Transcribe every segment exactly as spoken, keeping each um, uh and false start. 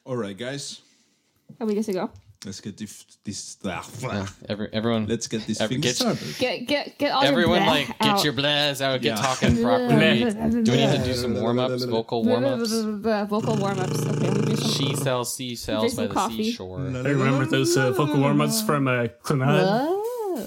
All right, guys. Are we good to go? Let's get this. this uh, Yeah, every, everyone, let's get this every, thing get, started. Get get get all everyone, your like, bleh get out. your blahs out, get Yeah. talking properly. Do we need to do some warm ups, vocal warm ups? Vocal warm ups. Okay, we do some. She sells seashells by some the coffee. seashore. I remember those uh, vocal warm-ups from uh, Clannad. Whoa.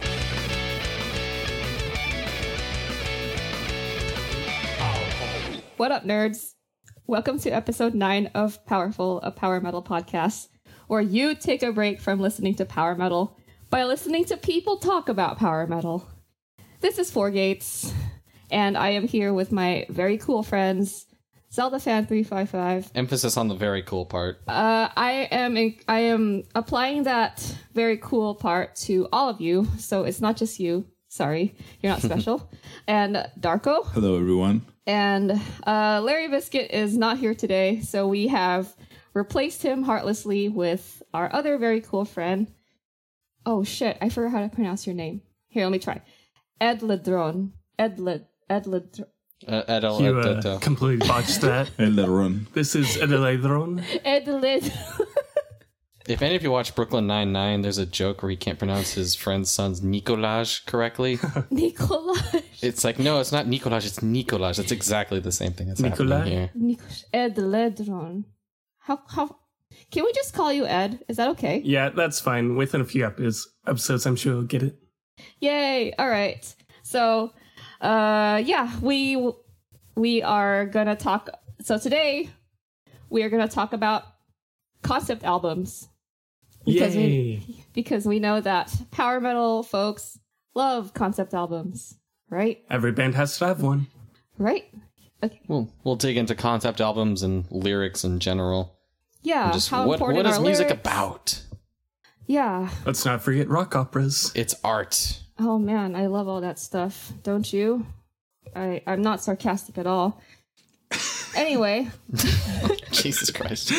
What up, nerds? Welcome to episode nine of Powerful, a power metal podcast, where you take a break from listening to power metal by listening to people talk about power metal. This is Four Gates, and I am here with my very cool friends, Zelda Fan three five five. Emphasis on the very cool part. Uh, I am in, I am applying that very cool part to all of you, so it's not just you. Sorry, you're not special. And Darko. Hello, everyone. And uh, Larry Biscuit is not here today, so we have replaced him heartlessly with our other very cool friend. Oh shit, I forgot how to pronounce your name. Here, let me try. Ed Ledron. Ed Led. Ed Ledron. Uh, Edel, You Ed- uh, Ed- completely botched that. Elderon. This is Edeladron. Ed Led. If any of you watch Brooklyn Nine-Nine, there's a joke where he can't pronounce his friend's son's Nicolaj correctly. Nicolaj. It's like, no, it's not Nicolaj, it's Nicolaj. It's exactly the same thing that's Nicolaj? happening here. Nicolaj. Ed Ledron. How, how, can we just call you Ed? Is that okay? Yeah, that's fine. Within a few episodes, episodes I'm sure you'll get it. Yay! All right. So, uh, yeah, we we are gonna talk. So today, we are gonna talk about concept albums because Yay! we because we know that power metal folks love concept albums, right? Every band has to have one. Right? Okay. We'll, we'll dig into concept albums and lyrics in general. Yeah. And just how what, important what is are music lyrics? about? Yeah. Let's not forget rock operas. It's art. Oh man, I love all that stuff. Don't you? I I'm not sarcastic at all. Anyway. Jesus Christ.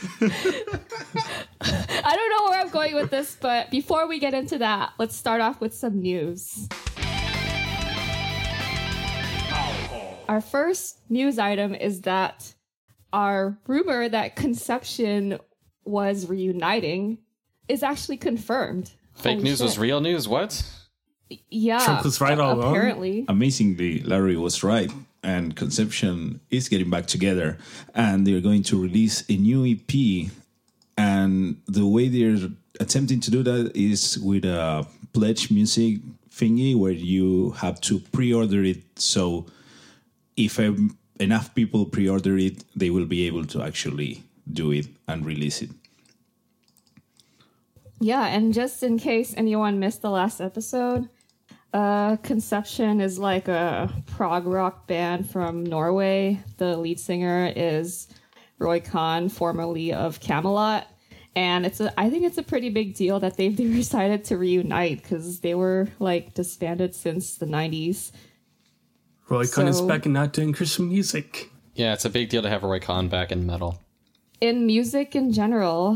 I don't know where I'm going with this, but before we get into that, let's start off with some news. Our first news item is that our rumor that Conception was reuniting is actually confirmed. Fake Holy news shit. was real news? What? Yeah. Trump was right all along. apparently. Amazingly, Larry was right, and Conception is getting back together, and they're going to release a new E P. And the way they're attempting to do that is with a pledge music thingy where you have to pre-order it. So if um, enough people pre-order it, they will be able to actually do it and release it. Yeah, and just in case anyone missed the last episode, uh, Conception is like a prog rock band from Norway. The lead singer is Roy Khan, formerly of Camelot. And it's a, I think it's a pretty big deal that they've decided to reunite because they were like disbanded since the nineties. Roy Khan is So- back and not doing Christian music. Yeah, it's a big deal to have Roy Khan back in metal. In music in general.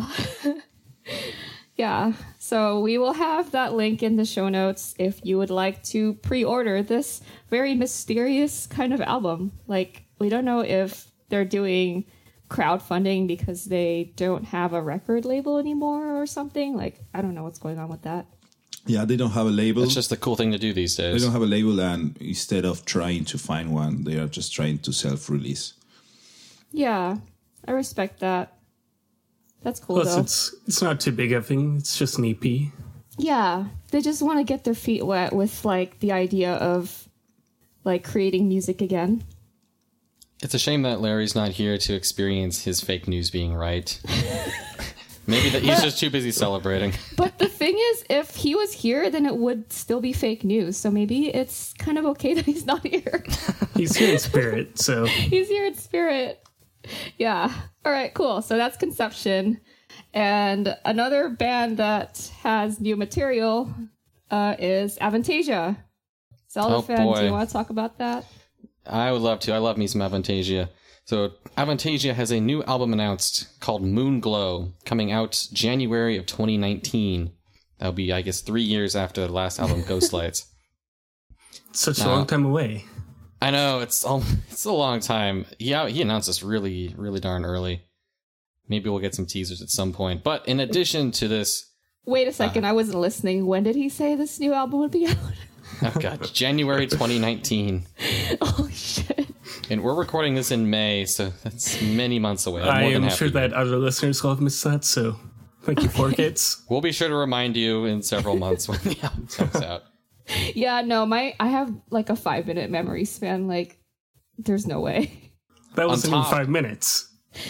Yeah, so we will have that link in the show notes if you would like to pre-order this very mysterious kind of album. Like, we don't know if they're doing crowdfunding because they don't have a record label anymore or something. Like, I don't know what's going on with that. Yeah, they don't have a label. It's just the cool thing to do these They days. don't have a label, and instead of trying to find one, they are just trying to self-release. Yeah, I respect that. That's cool, Plus, though. it's it's not too big a thing. It's just an E P. Yeah, they just want to get their feet wet with, like, the idea of, like, creating music again. It's a shame that Larry's not here to experience his fake news being right. Maybe that he's just too busy celebrating. But the thing is, if he was here, then it would still be fake news. So maybe it's kind of okay that he's not here. He's here in spirit, so He's here in spirit. Yeah. All right, cool. So that's Conception. And another band that has new material uh, is Avantasia. Zelda Oh, fan, do boy. you want to talk about that? I would love to. I love me some Avantasia. So Avantasia has a new album announced called Moon Glow, coming out January of twenty nineteen. That'll be, I guess, three years after the last album, Ghost Lights. such a No. long time away. I know, it's all, it's a long time. Yeah, he announced this really, really darn early. maybe we'll get some teasers at some point. But in addition to this, Wait a second, uh, I wasn't listening. When did he say this new album would be out? Oh god, January twenty nineteen. Oh shit. And we're recording this in May, so that's many months away. I more than am half sure a year. that other listeners will have missed that, so thank you, four kids. We'll be sure to remind you in several months when the album comes out. Yeah, no, my I have like a five minute memory span. Like, there's no way. That wasn't On even top- five minutes.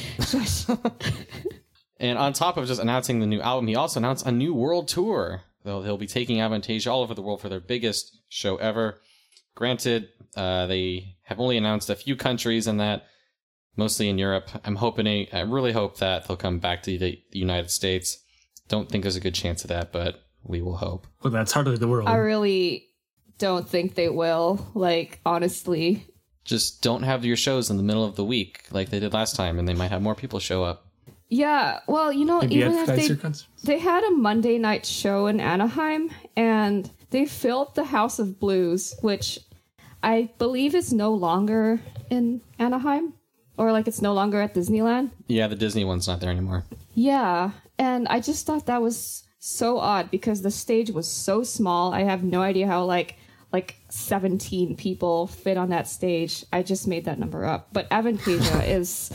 And on top of just announcing the new album, he also announced a new world tour. They'll, they'll be taking Avantasia all over the world for their biggest show ever. Granted, uh, they have only announced a few countries in that, mostly in Europe. I'm hoping, I really hope that they'll come back to the, the United States. Don't think there's a good chance of that, but we will hope. Well, that's hardly the world. I really don't think they will. Like, honestly. Just don't have your shows in the middle of the week like they did last time, and they might have more people show up. Yeah, well, you know, Maybe even if advertise they your concerts. they had a Monday night show in Anaheim, and they filled the House of Blues, which I believe is no longer in Anaheim, or like it's no longer at Disneyland. Yeah, the Disney one's not there anymore. Yeah, and I just thought that was so odd because the stage was so small. I have no idea how like like seventeen people fit on that stage. I just made that number up. But Avantasia is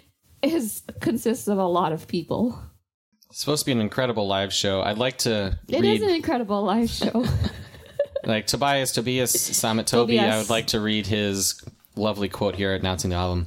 is consists of a lot of people. It's supposed to be an incredible live show. I'd like to It read, is an incredible live show. like Tobias, Tobias Samet Toby, Tobias. I would like to read his lovely quote here announcing the album.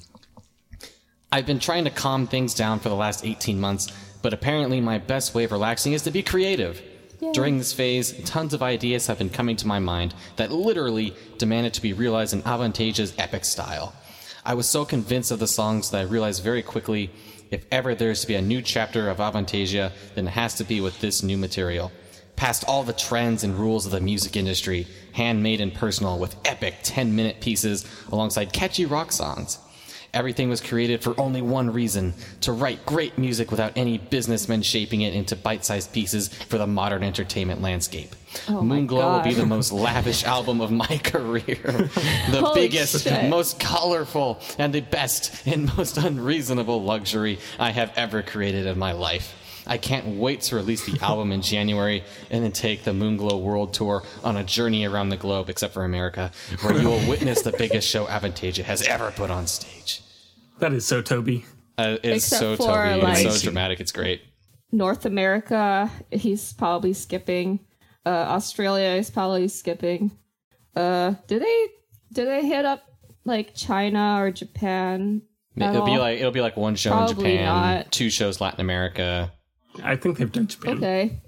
I've been trying to calm things down for the last eighteen months, but apparently my best way of relaxing is to be creative. Yeah. During this phase, tons of ideas have been coming to my mind that literally demanded to be realized in Avantasia's epic style. I was so convinced of the songs that I realized very quickly, if ever there's to be a new chapter of Avantasia, then it has to be with this new material. Past all the trends and rules of the music industry, handmade and personal with epic ten-minute pieces alongside catchy rock songs. Everything was created for only one reason, to write great music without any businessmen shaping it into bite-sized pieces for the modern entertainment landscape. Oh my Moonglow will be God. the most lavish album of my career. The Holy biggest, shit. most colorful, and the best and most unreasonable luxury I have ever created in my life. I can't wait to release the album in January and then take the Moonglow World Tour on a journey around the globe, except for America, where you will witness the biggest show Avantasia has ever put on stage. That is so Toby. Uh, it's Except so for, Toby, like- it's so dramatic, it's great. North America, he's probably skipping. Uh, Australia is probably skipping. Uh, do they do they hit up like China or Japan? at It'll be all? like it'll be like one show Probably in Japan, not. two shows Latin America. I think they've done Japan. Okay.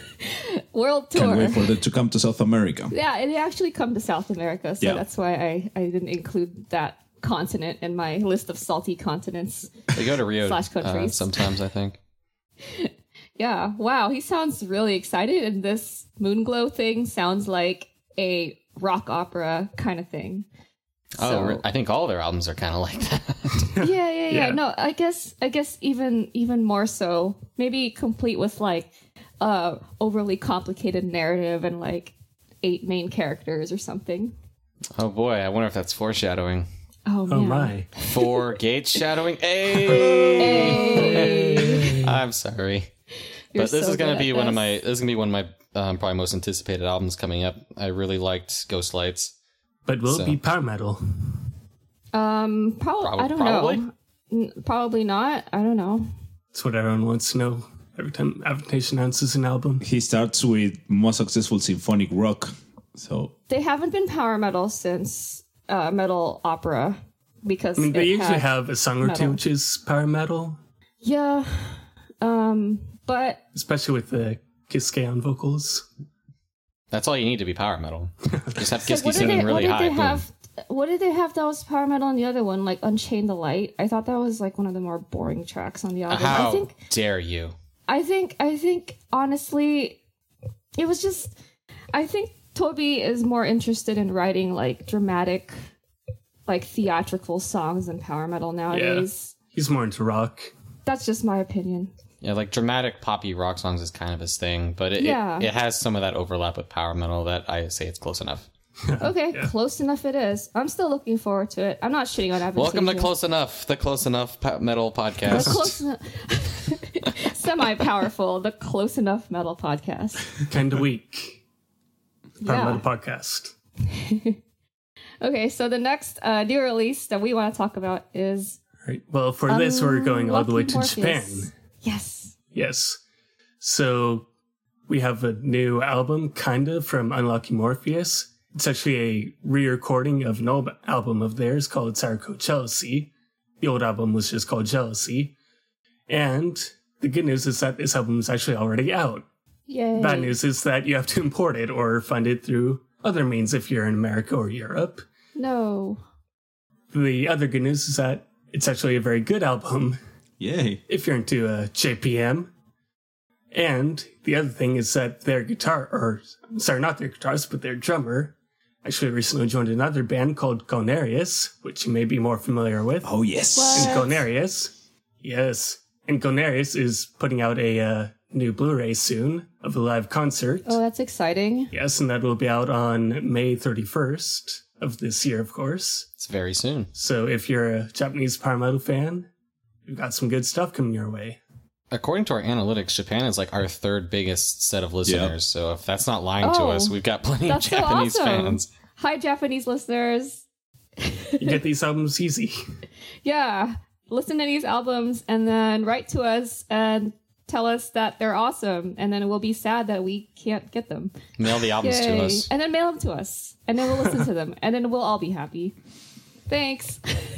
World Can't tour. wait for them to come to South America. Yeah, and they actually come to South America, so Yeah. that's why I, I didn't include that continent in my list of salty continents. They go to Rio Slash uh, countries. sometimes, I think. Yeah, wow, he sounds really excited, and this Moonglow thing sounds like a rock opera kind of thing. Oh, So- re- I think all their albums are kind of like that. yeah, yeah, yeah, Yeah. No, I guess, I guess even even more so. Maybe complete with like uh overly complicated narrative and like eight main characters or something. Oh boy, I wonder if that's foreshadowing. Oh, Oh man. my. Four gates shadowing. Hey! Hey. I'm sorry. You're But this so is gonna good be at one of this. my this is gonna be one of my um, probably most anticipated albums coming up. I really liked Ghost Lights. But will So- it be power metal? Um, prob- Prob- I don't probably? know. N- probably not. I don't know. That's what everyone wants to know every time Avantasia announces an album. He starts with most successful symphonic rock. So They haven't been power metal since uh, metal opera because I mean, they it usually had- have a song or metal. two which is power metal, Yeah, um, but especially with the Kiske vocals. That's all you need to be power metal. Just have so Kiski what did singing they, really what did high. they Boom. have? What did they have that was power metal on the other one, like Unchain the Light? I thought that was like one of the more boring tracks on the album. How I think, dare you? I think, I think, honestly, it was just. I think Toby is more interested in writing like dramatic, like theatrical songs than power metal nowadays. He's more into rock. That's just my opinion. Yeah, like dramatic poppy rock songs is kind of his thing, but it, Yeah. it, it has some of that overlap with power metal that I say it's close enough. Okay, close enough it is. I'm still looking forward to it. I'm not shitting on Avantasia. Welcome to Close Enough, the Close Enough po- metal But podcast. close enough. Semi-powerful, the Close Enough Metal podcast. Kind of weak. Power Yeah. Metal podcast. Okay, so the next uh, new release that we want to talk about is Right. Well, for this, we're going all the way to Unlucky Japan. Morpheus. Yes. Yes. So we have a new album, kind of, from Unlucky Morpheus. It's actually a re-recording of an old album of theirs called Sourcoat Jealousy. The old album was just called Jealousy. And the good news is that this album is actually already out. Yay. Bad news is that you have to import it or find it through other means if you're in America or Europe. No. The other good news is that it's actually a very good album Yay. if you're into uh, J P M. And the other thing is that their guitar, or sorry, not their guitarist, but their drummer, actually recently joined another band called Gonarius, which you may be more familiar with. Oh, yes. What? And Gonarius, yes, and Gonarius is putting out a uh, new Blu-ray soon of a live concert. Oh, that's exciting. Yes, and that will be out on May thirty-first of this year, of course. It's very soon. So if you're a Japanese power metal fan, we've got some good stuff coming your way. According to our analytics, Japan is like our third biggest set of listeners. So if that's not lying to Oh, us, we've got plenty of That's so Japanese awesome. fans. Hi, Japanese listeners. You get these albums easy. Yeah. Listen to these albums and then write to us and tell us that they're awesome. And then we'll be sad that we can't get them. Mail the albums Yay. to us. And then mail them to us. And then we'll listen to them. And then we'll all be happy. Thanks.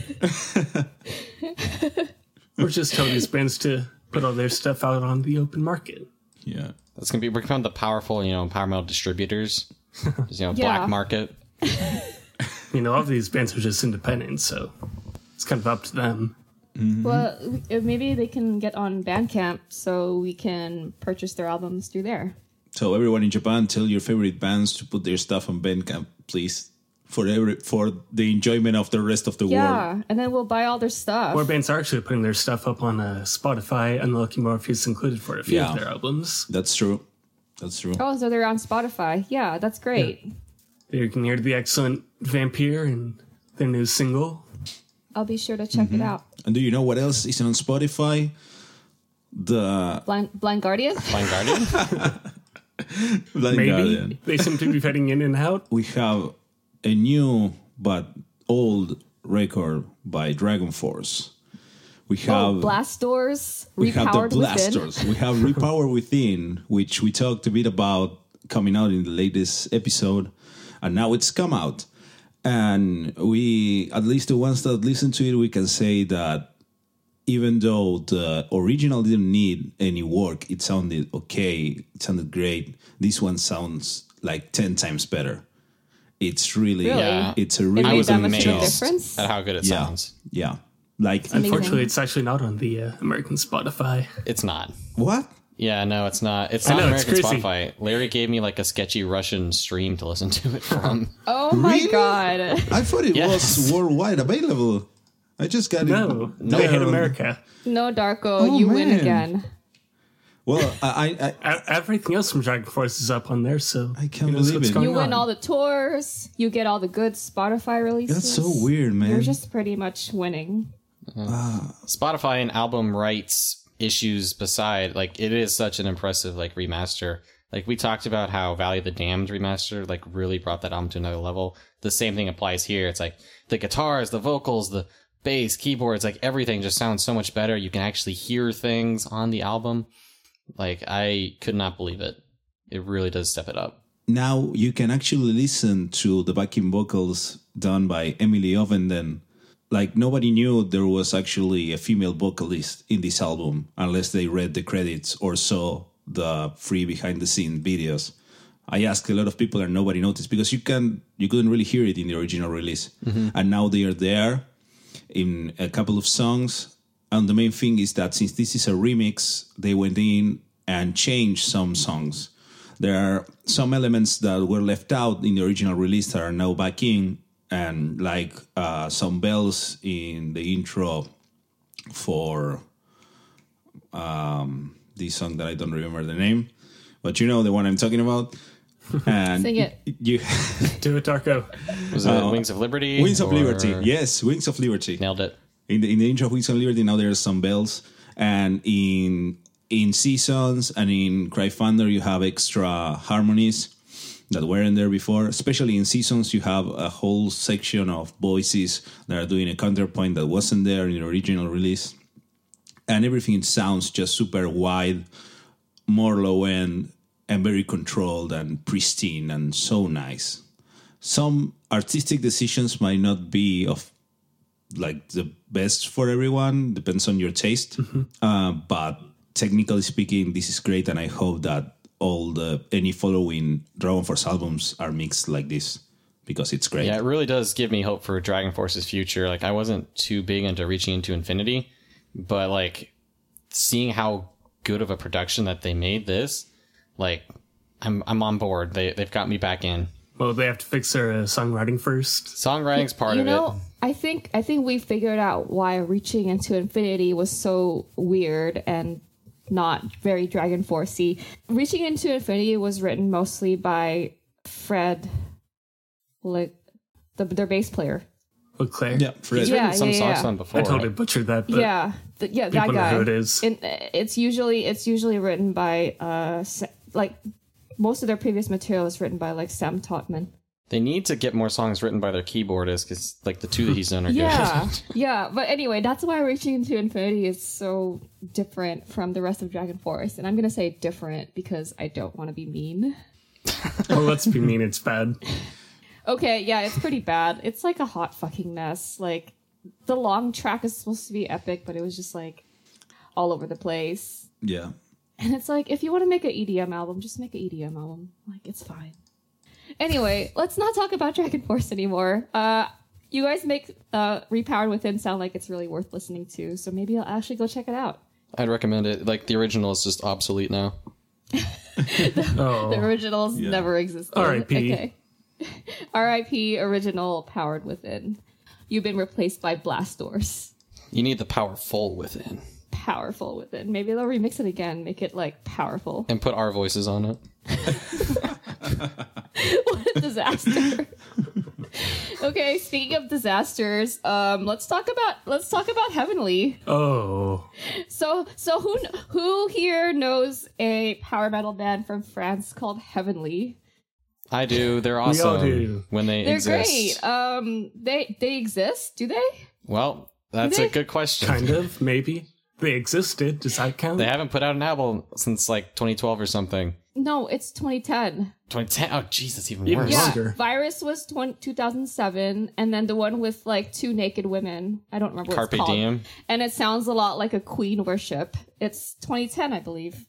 Or just tell these bands to put all their stuff out on the open market. Yeah. That's gonna be we're become the powerful, you know, power metal distributors. Just, you know, Yeah. black market. You know, all of these bands are just independent, so it's kind of up to them. Well, uh, maybe they can get on Bandcamp so we can purchase their albums through there. So everyone in Japan, tell your favorite bands to put their stuff on Bandcamp, please, for every for the enjoyment of the rest of the world. Yeah. And then we'll buy all their stuff. More bands are actually putting their stuff up on uh, Spotify, Unlucky Morpheus included for a few Yeah. of their albums. That's true. That's true. Oh, so they're on Spotify. Yeah, that's great. There you can hear the excellent Vampire and their new single. I'll be sure to check it out. And do you know what else is on Spotify? The Blind, Blind Guardian? Blind Guardian? Blind Maybe. Guardian. They seem to be fading in and out. We have a new but old record by Dragon Force. We have Oh, Blast Doors, we have the Repowered Within. Blasters. We have Repower Within, which we talked a bit about coming out in the latest episode, and now it's come out. And we, at least the ones that listen to it, we can say that even though the original didn't need any work, it sounded okay, it sounded great. This one sounds like ten times better. It's really, Really? Yeah. it's a It really made was that much of a amazed difference? at how good it yeah, sounds. yeah. Like amazing. Unfortunately, it's actually not on the uh, American Spotify. It's not. what? Yeah, no, it's not. It's I not know, it's American crazy. Spotify. Larry gave me like a sketchy Russian stream to listen to it from. Oh my Really? god. I thought it Yes. was worldwide available. I just got No, it. they hit there on- America. No, Darko, Oh, you win man. again. Well, I, I, I E- Everything else from Dragon Force is up on there, so I can't who knows believe what's it. going You win on. all the tours. You get all the good Spotify releases. that's so weird, man. You're just pretty much winning. Spotify and album rights issues beside, like it is such an impressive like remaster. Like we talked about how Valley of the Damned remaster like really brought that album to another level. The same thing applies here. It's like the guitars, the vocals, the bass, keyboards, like everything just sounds so much better. You can actually hear things on the album. Like I could not believe it. It really does step it up. Now you can actually listen to the backing vocals done by Emily Ovenden. Like nobody knew there was actually a female vocalist in this album unless they read the credits or saw the free behind the scene videos. I asked a lot of people and nobody noticed because you can you couldn't really hear it in the original release. And now they are there in a couple of songs. And the main thing is that since this is a remix, they went in and changed some songs. There are some elements that were left out in the original release that are now back in, and like uh, some bells in the intro for um, this song that I don't remember the name, but you know the one I'm talking about. And Sing it. You, Do it, Darko. Was it Wings of Liberty? Wings of or- Liberty. Yes, Wings of Liberty. Nailed it. In the, in the intro of Wings of Liberty, now there are some bells. And in in Seasons and in Cry Thunder, you have extra harmonies that weren't there before. Especially in Seasons, you have a whole section of voices that are doing a counterpoint that wasn't there in the original release. And everything sounds just super wide, more low-end, and very controlled and pristine and so nice. Some artistic decisions might not be of like the best for everyone, depends on your taste. Mm-hmm. Uh, but technically speaking, this is great, and I hope that all the any following Dragon Force albums are mixed like this, because it's great. Yeah, it really does give me hope for Dragon Force's future. Like, I wasn't too big into Reaching into Infinity, but like seeing how good of a production that they made this, like I'm I'm on board. They they've got me back in. Well, they have to fix their uh, songwriting first. Songwriting's part you of know, it. I think I think we figured out why Reaching into Infinity was so weird and not very Dragon Force-y. Reaching into Infinity was written mostly by Fred, like the, their bass player. Leclerc. Yeah, Fred. He's Yeah, written some yeah, songs yeah. on before. I totally right? butchered that, but yeah, th- yeah, that people know guy. who it is. And it's usually it's usually written by uh Sa- like most of their previous material is written by like Sam Totman. They need to get more songs written by their keyboardist, because like the two that he's done are Yeah, good. yeah. But anyway, that's why Reaching into Infinity is so different from the rest of Dragon Force. And I'm gonna say different because I don't want to be mean. well, let's be mean, it's bad. Okay, yeah, it's pretty bad. It's like a hot fucking mess. Like, the long track is supposed to be epic, but it was just like all over the place. Yeah. And it's like, if you want to make an E D M album, just make an E D M album. Like, it's fine. Anyway, let's not talk about Dragon Force anymore. Uh, you guys make uh, Repowered Within sound like it's really worth listening to, so maybe I'll actually go check it out. I'd recommend it. Like, the original is just obsolete now. Oh, The originals Yeah. never existed. R I P Okay. R I P original Powered Within. You've been replaced by Blast Doors. You need the powerful within. Powerful Within. Maybe they'll remix it again, make it like powerful. And put our voices on it. What a disaster. Okay, speaking of disasters, um, let's talk about let's talk about Heavenly. oh, So, so who who here knows a power metal band from France called Heavenly? I do. They're We awesome all do. when they They're exist. great. Um, they they exist, do they? Well, that's they? a good question. kind of, maybe. They existed. Does that count? They haven't put out an album since like twenty twelve or something. No, it's twenty ten. twenty ten. Oh, jeez, that's even Even worse. Yeah, Longer. Virus was twenty, two thousand seven, and then the one with like two naked women. I don't remember what Carpe it's called. Diem. And it sounds a lot like a Queen worship. It's twenty ten, I believe.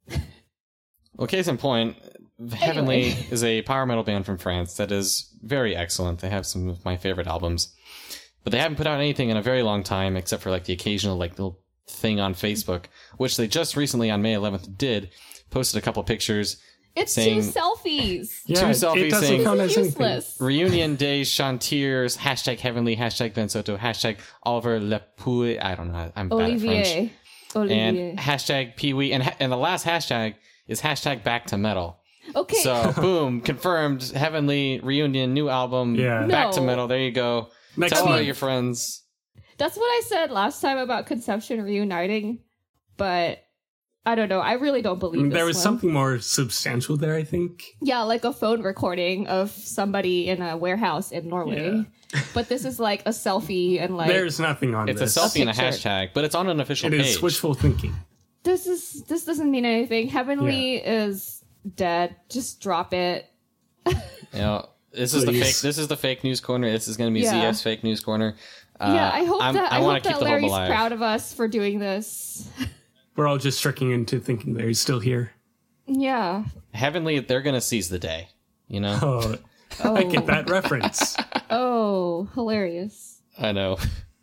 Well, case in point, Heavenly is a power metal band from France that is very excellent. They have some of my favorite albums, but they haven't put out anything in a very long time, except for like the occasional like little thing on Facebook, which they just recently on May eleventh did. Posted a couple pictures. It's Saying- two selfies. yeah, two it- selfies it doesn't saying- count as anything. Useless. Reunion Day Chantiers, hashtag Heavenly, hashtag Ben Soto, hashtag Oliver Lepouille. I don't know. I'm bad at French. Olivier. Olivier. And hashtag Pee Wee. And, ha- and the last hashtag is hashtag Back to Metal. Okay. So, boom, confirmed. Heavenly Reunion, new album. Yeah. Back to No. Metal. There you go. Next Tell all month. your friends. That's what I said last time about Conception reuniting, but I don't know. I really don't believe this There was one. something more substantial there, I think. Yeah, like a phone recording of somebody in a warehouse in Norway. But this is like a selfie and like There's nothing on It's this. a selfie and a picture. hashtag, but it's on an official It page. is wishful thinking. this is this doesn't mean anything. Heavenly is dead. Just drop it. You know, this is the Please. fake. This is the fake news corner. This is going to be Yeah. Z F's fake news corner. Uh, yeah, I hope I'm- that I, I want hope to keep that the hope Larry's alive. proud of us for doing this. We're all just tricking into thinking Larry's still here. Yeah. Heavenly, they're going to seize the day. You know, Oh, Oh. I get that reference. Oh, hilarious. I know.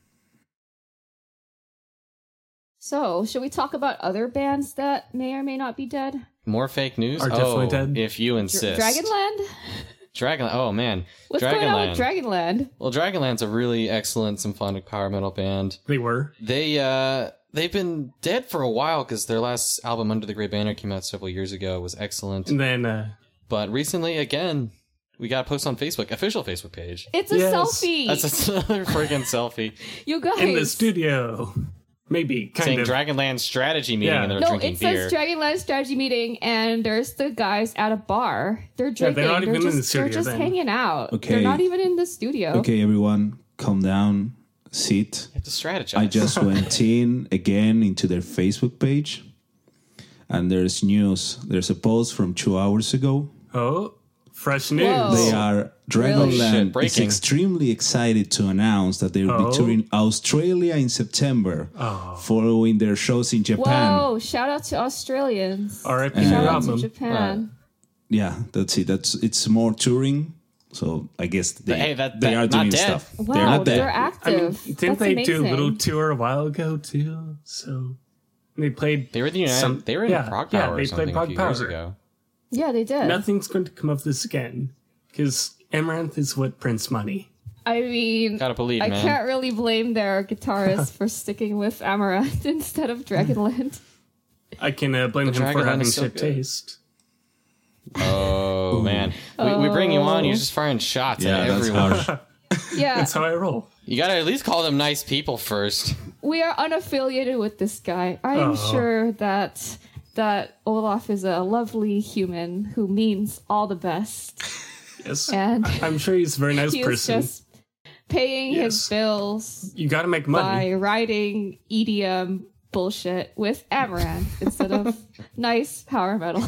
So, should we talk about other bands that may or may not be dead? More fake news. Are definitely oh, dead. if you insist. Dragonland? Dragon. Oh man, What's Dragonland. going on with Dragonland? Well, Dragonland's a really excellent symphonic power metal band. They were. They uh they've been dead for a while because their last album, Under the Great Banner, came out several years ago. It was excellent, And then, uh, but recently again, we got a post on Facebook, official Facebook page. It's a Yes. selfie. That's another friggin' selfie. you guys. in the studio. Maybe, kind saying of. Dragonland strategy meeting Yeah. and they're No, drinking it beer. says Dragonland strategy meeting, and there's the guys at a bar. They're drinking. they're not even in just, the studio They're just then. hanging out. Okay. They're not even in the studio. Okay, everyone, calm down, sit. You have to strategize. I just went in again into their Facebook page, and there's news. There's a post from two hours ago. Oh, fresh news. Whoa. They are Shit, Dragonland is breaking. extremely excited to announce that they will Oh. be touring Australia in September, Oh. following their shows in Japan. Whoa! Shout out to Australians. R I P Shout out to album. Japan. Yeah, that's it. That's it's more touring. So I guess they, hey, that- they that- are not doing dead. stuff. Wow, they're not they're dead. I active. mean, didn't That's they amazing. do a little tour a while ago too? So they played. They were the United. some- they were in yeah, Prague yeah, Power they or something played a Prague few years Power. ago. Yeah, they did. Nothing's going to come of this again because Amaranth is what prints money. I mean, Gotta believe, I man. can't really blame their guitarist for sticking with Amaranth instead of Dragonland. I can uh, blame The him for Dragonland having is so shit good. taste. Oh man, we, we bring you on. You're Oh. just firing shots Yeah, at that's everyone. harsh. Yeah, That's how I roll. You gotta at least call them nice people first. we are unaffiliated with this guy. I am Oh. sure that that Olaf is a lovely human who means all the best, Yes, and I'm sure he's a very nice he is person. just paying Yes. his bills You got to make by money. writing E D M bullshit with Amaranth instead of nice power metal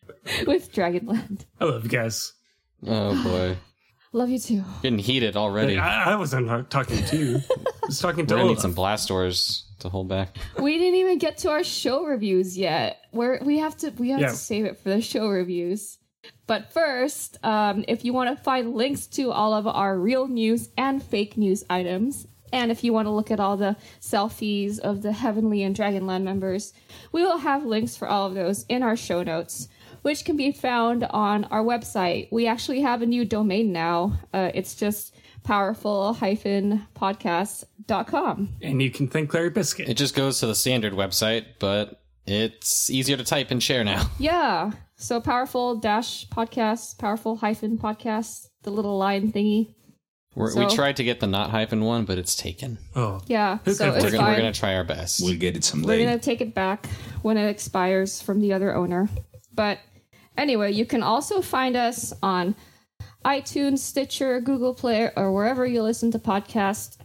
with Dragonland. I love you guys. Oh boy, Love you too. getting heated already. I, I wasn't ta- talking to you. I was talking to We're gonna need Olaf. some blast doors to hold back. We didn't even get to our show reviews yet. We're, we have to we have Yeah. to save it for the show reviews. But first, um, if you want to find links to all of our real news and fake news items, and if you want to look at all the selfies of the Heavenly and Dragonland members, we will have links for all of those in our show notes, which can be found on our website. We actually have a new domain now. Uh, it's just powerful dash podcast dot com. And you can thank Larry Biscuit. It just goes to the standard website, but it's easier to type and share now. Yeah. So powerful dash podcast, powerful hyphen podcast, the little line thingy. We're, So- we tried to get the not hyphen one, but it's taken. oh, Yeah. Who So could've it's We're taken- gonna, fine. we're gonna try our best. We'll get it We're someday. gonna take it back when it expires from the other owner. But anyway, you can also find us on iTunes, Stitcher, Google Play, or wherever you listen to podcasts.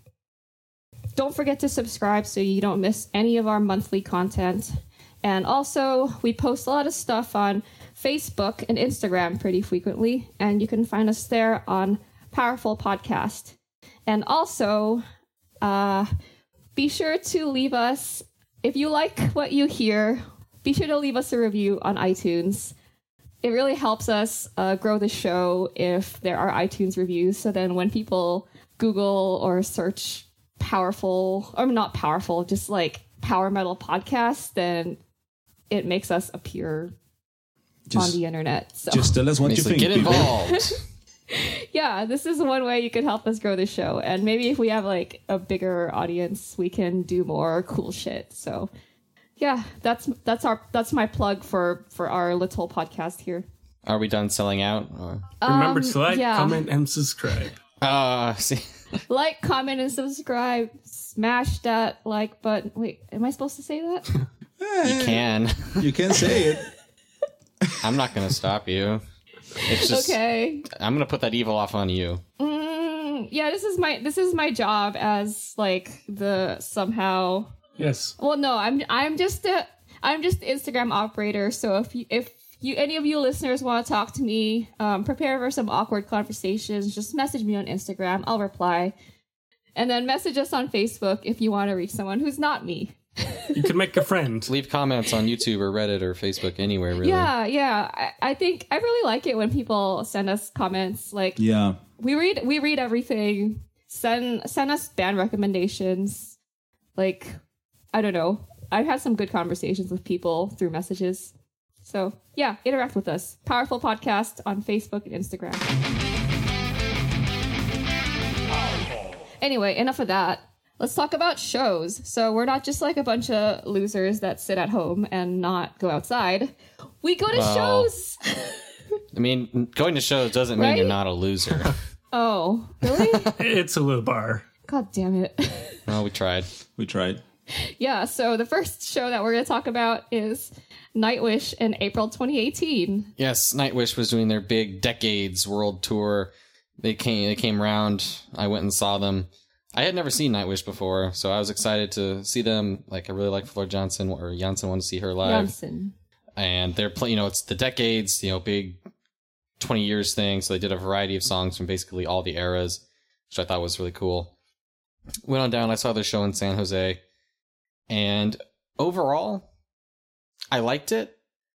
Don't forget to subscribe so you don't miss any of our monthly content. And also, we post a lot of stuff on Facebook and Instagram pretty frequently, and you can find us there on Powerful Podcast. And also, uh, be sure to leave us, if you like what you hear, be sure to leave us a review on iTunes. It really helps us uh, grow the show if there are iTunes reviews. So then when people Google or search powerful, or not powerful, just like power metal podcast, then it makes us appear Just, on the internet. So just tell us what you Basically, think. get people. involved. yeah, this is one way you can help us grow the show. And maybe if we have like a bigger audience, we can do more cool shit. So yeah, that's that's our that's my plug for for our little podcast here. Are we done selling out? Or? remember Um, to like, yeah. comment, and subscribe. Uh, see, Like, comment, and subscribe. Smash that like button. Wait, am I supposed to say that? you can. You can say it. I'm not gonna stop you. It's just Okay. I'm gonna put that evil off on you. Mm, yeah, this is my this is my job as like the somehow. Yes. Well, no, I'm I'm just a I'm just the Instagram operator. So if you if you any of you listeners want to talk to me, um, prepare for some awkward conversations. Just message me on Instagram. I'll reply, and then message us on Facebook if you want to reach someone who's not me. You can make a friend. Leave comments on YouTube or Reddit or Facebook, anywhere really. Yeah, yeah. I, I think I really like it when people send us comments. Like Yeah. we read we read everything. Send send us band recommendations. Like I don't know. I've had some good conversations with people through messages. So yeah, interact with us. Powerful Podcast on Facebook and Instagram. Anyway, enough of that. Let's talk about shows. So we're not just like a bunch of losers that sit at home and not go outside. We go to Well, shows. I mean, going to shows doesn't mean Right? you're not a loser. Oh, really? It's a low bar. God damn it. Well, we tried. We tried. Yeah, so the first show that we're going to talk about is Nightwish in April twenty eighteen. Yes, Nightwish was doing their big Decades World Tour. They came, they came around. I went and saw them. I had never seen Nightwish before, so I was excited to see them. Like, I really like Flor Jansen, or Jansen, wanted to see her live. Jansen. And they're playing, you know, it's the Decades, you know, big twenty years thing. So they did a variety of songs from basically all the eras, which I thought was really cool. Went on down, I saw their show in San Jose. And overall, I liked it.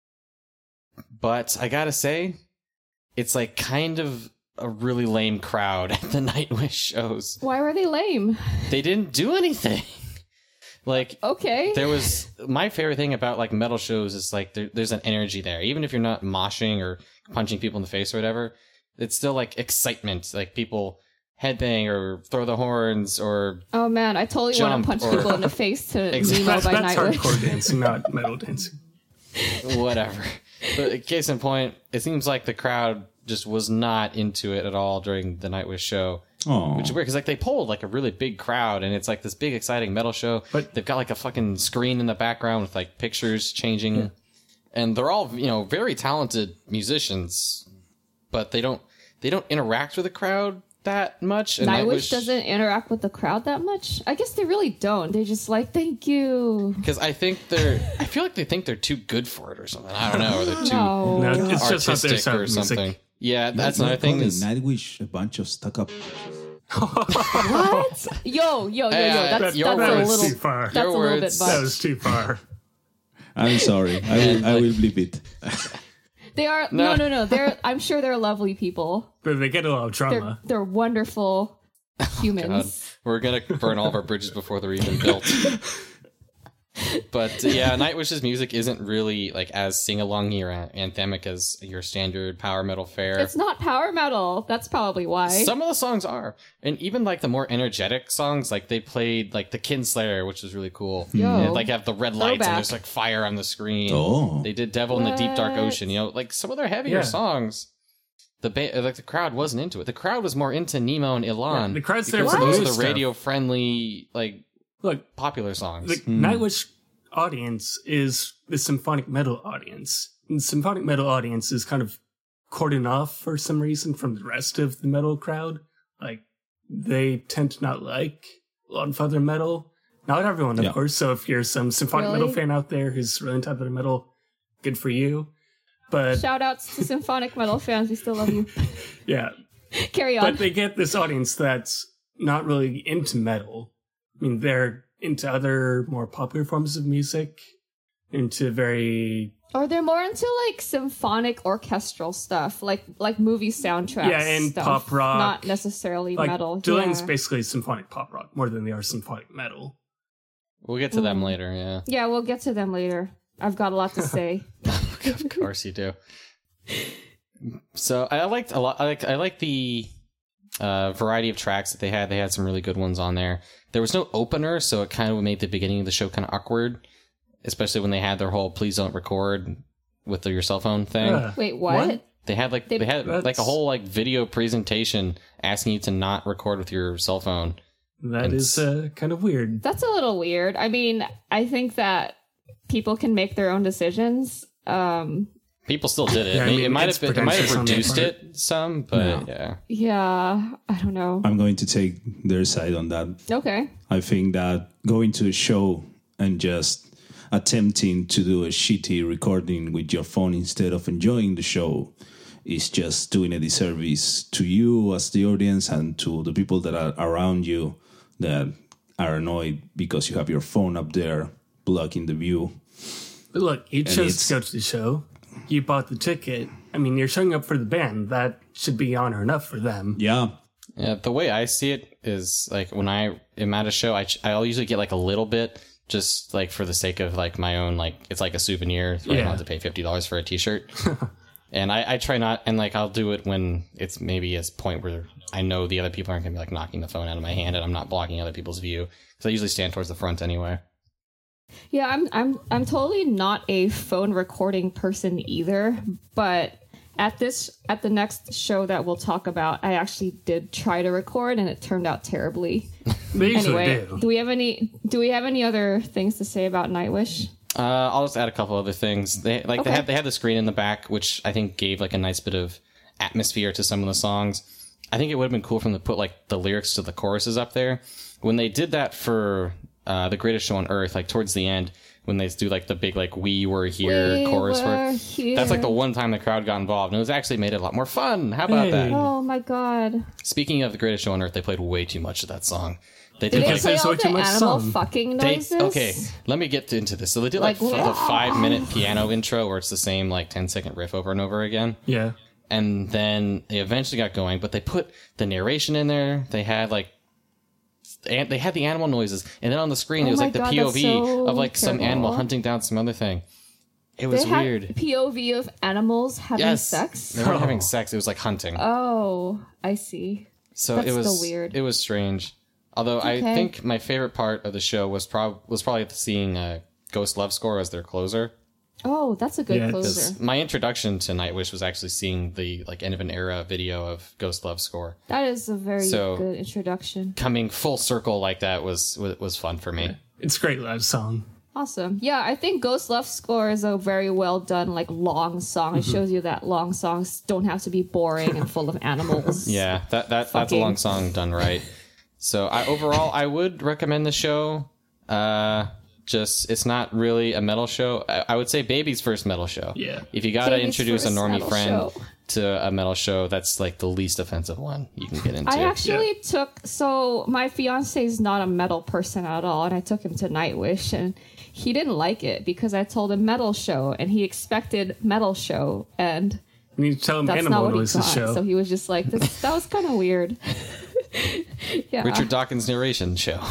But I gotta say, it's like kind of a really lame crowd at the Nightwish shows. Why were they lame? They didn't do anything. Like, okay. There was, my favorite thing about like metal shows is like there, there's an energy there. Even if you're not moshing or punching people in the face or whatever, it's still like excitement. Like people headbang or throw the horns or oh man, I totally want to punch or, people in the face to exactly. Nemo That's, by that's Nightwish. hardcore dancing, not metal dancing. Whatever. But case in point, it seems like the crowd just was not into it at all during the Nightwish show. Oh, Which is weird because like they pulled like a really big crowd and it's like this big exciting metal show. But they've got like a fucking screen in the background with like pictures changing, yeah. And they're all, you know, very talented musicians, but they don't they don't interact with the crowd that much. And Nightwish, Nightwish doesn't interact with the crowd that much. I guess they really don't. They just like, thank you. Because I think they're, I feel like they think they're too good for it or something. I don't know, or they're too No. No, it's just not their artistic sound or music. something. Yeah, that's Not another thing. calling Is, Nightwish a bunch of stuck up. What? Yo, yo, yo, yo. Uh, That's, that's your a that was little. too far. That's Your a little bit words. much. That was too far. I'm sorry. I will, I will bleep it. They are No. no, no, no. They're. I'm sure they're lovely people. But they get a lot of They're drama. they're wonderful humans. God, we're gonna burn all of our bridges before they're even built. But uh, yeah, Nightwish's music isn't really like as sing-along or anthemic as your standard power metal fare. It's not power metal. That's probably why. Some of the songs are, and even like the more energetic songs, like they played like the Kinslayer, which was really cool. Yo. And, like have the red lights Throwback. and there's like fire on the screen. Oh. They did Devil in the Deep Dark What? Ocean. You know, like some of their heavier Yeah. songs. The ba- like the crowd wasn't into it. The crowd was more into Nemo and Ilan. Yeah, the crowd's there because for the those new are the stuff. radio-friendly, like Look, popular songs. the Nightwish audience is the symphonic metal audience. And the symphonic metal audience is kind of cordoned off for some reason from the rest of the metal crowd. Like, they tend to not like a lot of other metal. Not everyone, of Yeah. course. So if you're some symphonic Really? metal fan out there who's really into other metal, good for you. But Shout outs to symphonic metal fans. We still love you. yeah, Carry on. but they get this audience that's not really into metal. I mean, they're into other more popular forms of music, into very Or they're more into like symphonic orchestral stuff, like like movie soundtracks. Yeah, and stuff, pop rock. not necessarily like metal. Dylan's yeah. basically symphonic pop rock more than they are symphonic metal. We'll get to them later, yeah. yeah, we'll get to them later. I've got a lot to say. Of course you do. So I liked a lot. I like I like the uh, variety of tracks that they had. They had some really good ones on there. There was no opener, so it kind of made the beginning of the show kind of awkward, especially when they had their whole "please don't record" with your cell phone thing. Uh, Wait, what? What? They had like They- they, had like a That's- whole like video presentation asking you to not record with your cell phone. That And is s- uh, kind of weird. That's a little weird. I mean, I think that people can make their own decisions. Um, People still did it. Yeah, I it, mean, might it's have been, it might have pretentious on their reduced part. it some, but yeah. yeah, I don't know. I'm going to take their side on that. Okay. I think that going to a show and just attempting to do a shitty recording with your phone instead of enjoying the show is just doing a disservice to you as the audience and to the people that are around you that are annoyed because you have your phone up there blocking the view. But look, you chose it's- to go to the show. You bought the ticket. I mean, you're showing up for the band. That should be honor enough for them. Yeah. Yeah, the way I see it is like when I am at a show, I ch- I'll usually get like a little bit, just like for the sake of like my own, like it's like a souvenir. So I Yeah. don't have to pay fifty dollars for a T-shirt. And I, I try not, and like I'll do it when it's maybe a point where I know the other people aren't gonna be like knocking the phone out of my hand, and I'm not blocking other people's view. So I usually stand towards the front anyway. Yeah, I'm I'm I'm totally not a phone recording person either, but at this at the next show that we'll talk about, I actually did try to record and it turned out terribly. They usually Anyway, do. do we have any? Do we have any other things to say about Nightwish? Uh, I'll just add a couple other things. They like Okay. they had they had the screen in the back, which I think gave like a nice bit of atmosphere to some of the songs. I think it would have been cool for them to put like the lyrics to the choruses up there. When they did that for uh, the Greatest Show on Earth, like towards the end, when they do like the big like "We Were Here" We chorus, were where here. that's like the one time the crowd got involved, and it was actually made it a lot more fun. How about Hey. that? Oh my god! Speaking of the Greatest Show on Earth, they played way too much of that song. They Did did they like play there's all way the too much animal song. fucking They, noises? okay, let me get into this. So they did like, Like, f- the five minute piano intro where it's the same like ten second riff over and over again. Yeah. And then they eventually got going, but they put the narration in there. They had like, and they had the animal noises. And then on the screen, Oh it was my like the God, P O that's V so of like some terrible. animal hunting down some other thing. It was They had weird. P O V of animals having Yes. sex. They weren't Oh. having sex. It was like hunting. Oh, I see. So That's it was still weird. It was strange. Although I Okay. think my favorite part of the show was prob was probably seeing uh, Ghost Love Score as their closer. Oh, that's a good Yeah, closer. My introduction to Nightwish was actually seeing the like end of an era video of Ghost Love Score. That is a very So- good introduction. Coming full circle like that was was, was fun for me. It's a great live song. Awesome. Yeah, I think Ghost Love Score is a very well done, like long song. It shows you that long songs don't have to be boring and full of animals. Yeah, that, that that's a Fucking- long song done right. So I overall I would recommend the show. Uh, just it's not really a metal show. I, I would say Baby's first metal show. Yeah. If you gotta Baby's introduce a first normie metal friend show. to a metal show, that's like the least offensive one you can get into. I actually took so my fiance is not a metal person at all, and I took him to Nightwish, and he didn't like it because I told him metal show, and he expected metal show, and You need to tell him that's not Animal what he Noises got. show. So he was just like, this, "That was kind of weird." Yeah, Richard Dawkins narration show.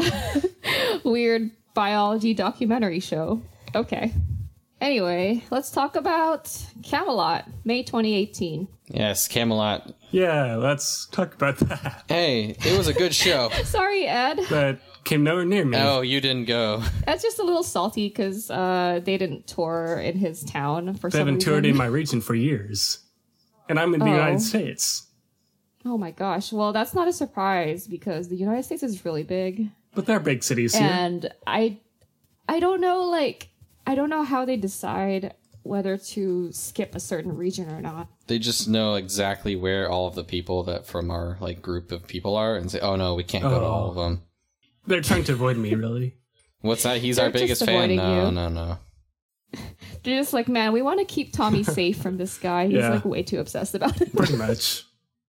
weird biology documentary show. Okay. Anyway, let's talk about Camelot, May twenty eighteen. Yes, Camelot. Yeah, let's talk about that. Hey, it was a good show. Sorry, Ed. That came nowhere near me. Oh, you didn't go. That's just a little salty because uh, they didn't tour in his town for they some haven't reason. toured in my region for years. And I'm in the Oh. United States. Oh my gosh. Well, that's not a surprise because the United States is really big. But there are big cities here. And I I don't know like I don't know how they decide whether to skip a certain region or not. They just know exactly where all of the people that from our like group of people are, and say, "Oh no, we can't go to Oh. all of them." They're trying to avoid me, really. What's that? He's They're our biggest just fan. avoiding No, you. no, no. They're just like, man, we want to keep Tommy safe from this guy. He's Yeah. like way too obsessed about it. Pretty much.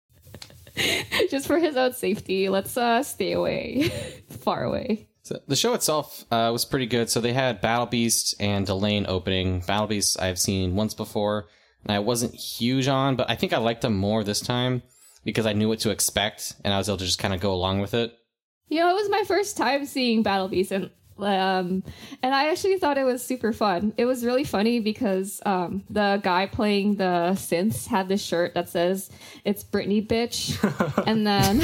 Just for his own safety, let's uh stay away. Far away. So the show itself uh, was pretty good. So they had Battle Beast and Delane opening. Battle Beast I've seen once before, and I wasn't huge on, but I think I liked them more this time because I knew what to expect, and I was able to just kind of go along with it. You know, it was my first time seeing Battle Beast, and um, and I actually thought it was super fun. It was really funny because um, the guy playing the synths had this shirt that says "It's Britney, bitch," and then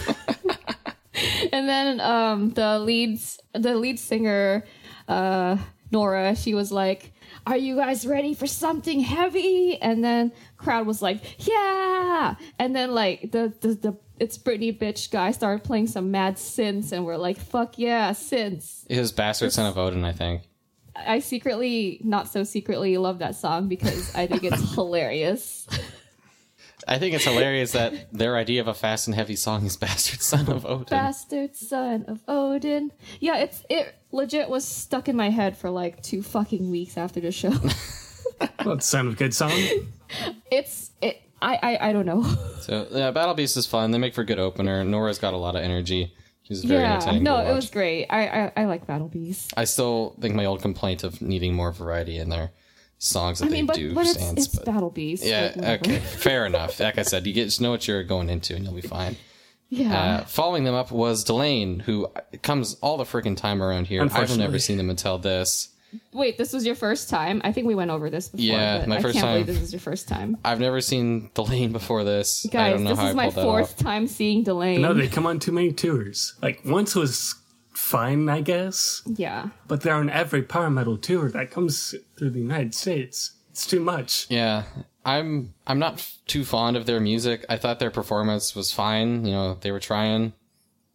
and then um, the leads the lead singer uh, Nora, she was like, "Are you guys ready for something heavy?" And then crowd was like, "Yeah!" And then like the the, the It's Britney bitch guy started playing some mad synths, and we're like, "Fuck yeah, synths!" It was Bastard Son of Odin, I think. I secretly, not so secretly, love that song because I think it's hilarious. I think it's hilarious that their idea of a fast and heavy song is Bastard Son of Odin. Bastard son of Odin. Yeah, it's it legit was stuck in my head for like two fucking weeks after the show. Well, it sounded a good song. It's it. I, I I don't know. So yeah, Battle Beast is fun. They make for a good opener. Nora's got a lot of energy. She's very Yeah, entertaining no, to watch. it was great. I, I I like Battle Beast. I still think my old complaint of needing more variety in their songs that I mean, they but, do but it's, stands. it's but Battle Beast. yeah, like, whatever. okay, fair enough. Like I said, you get just know what you're going into, and you'll be fine. Yeah. Uh, following them up was Delane, who comes all the freaking time around here. I've Unfortunately. never seen them until this. Wait, this was your first time? I think we went over this before. Yeah, but my I first can't time. believe this is your first time. I've never seen Delane before this. I Guys, don't know this how is I my pulled that fourth off. time seeing Delane. No, they come on too many tours. Like, once was fine, I guess. Yeah. But they're on every power metal tour that comes through the United States. It's too much. Yeah, I'm I'm not f- too fond of their music. I thought their performance was fine. You know, they were trying.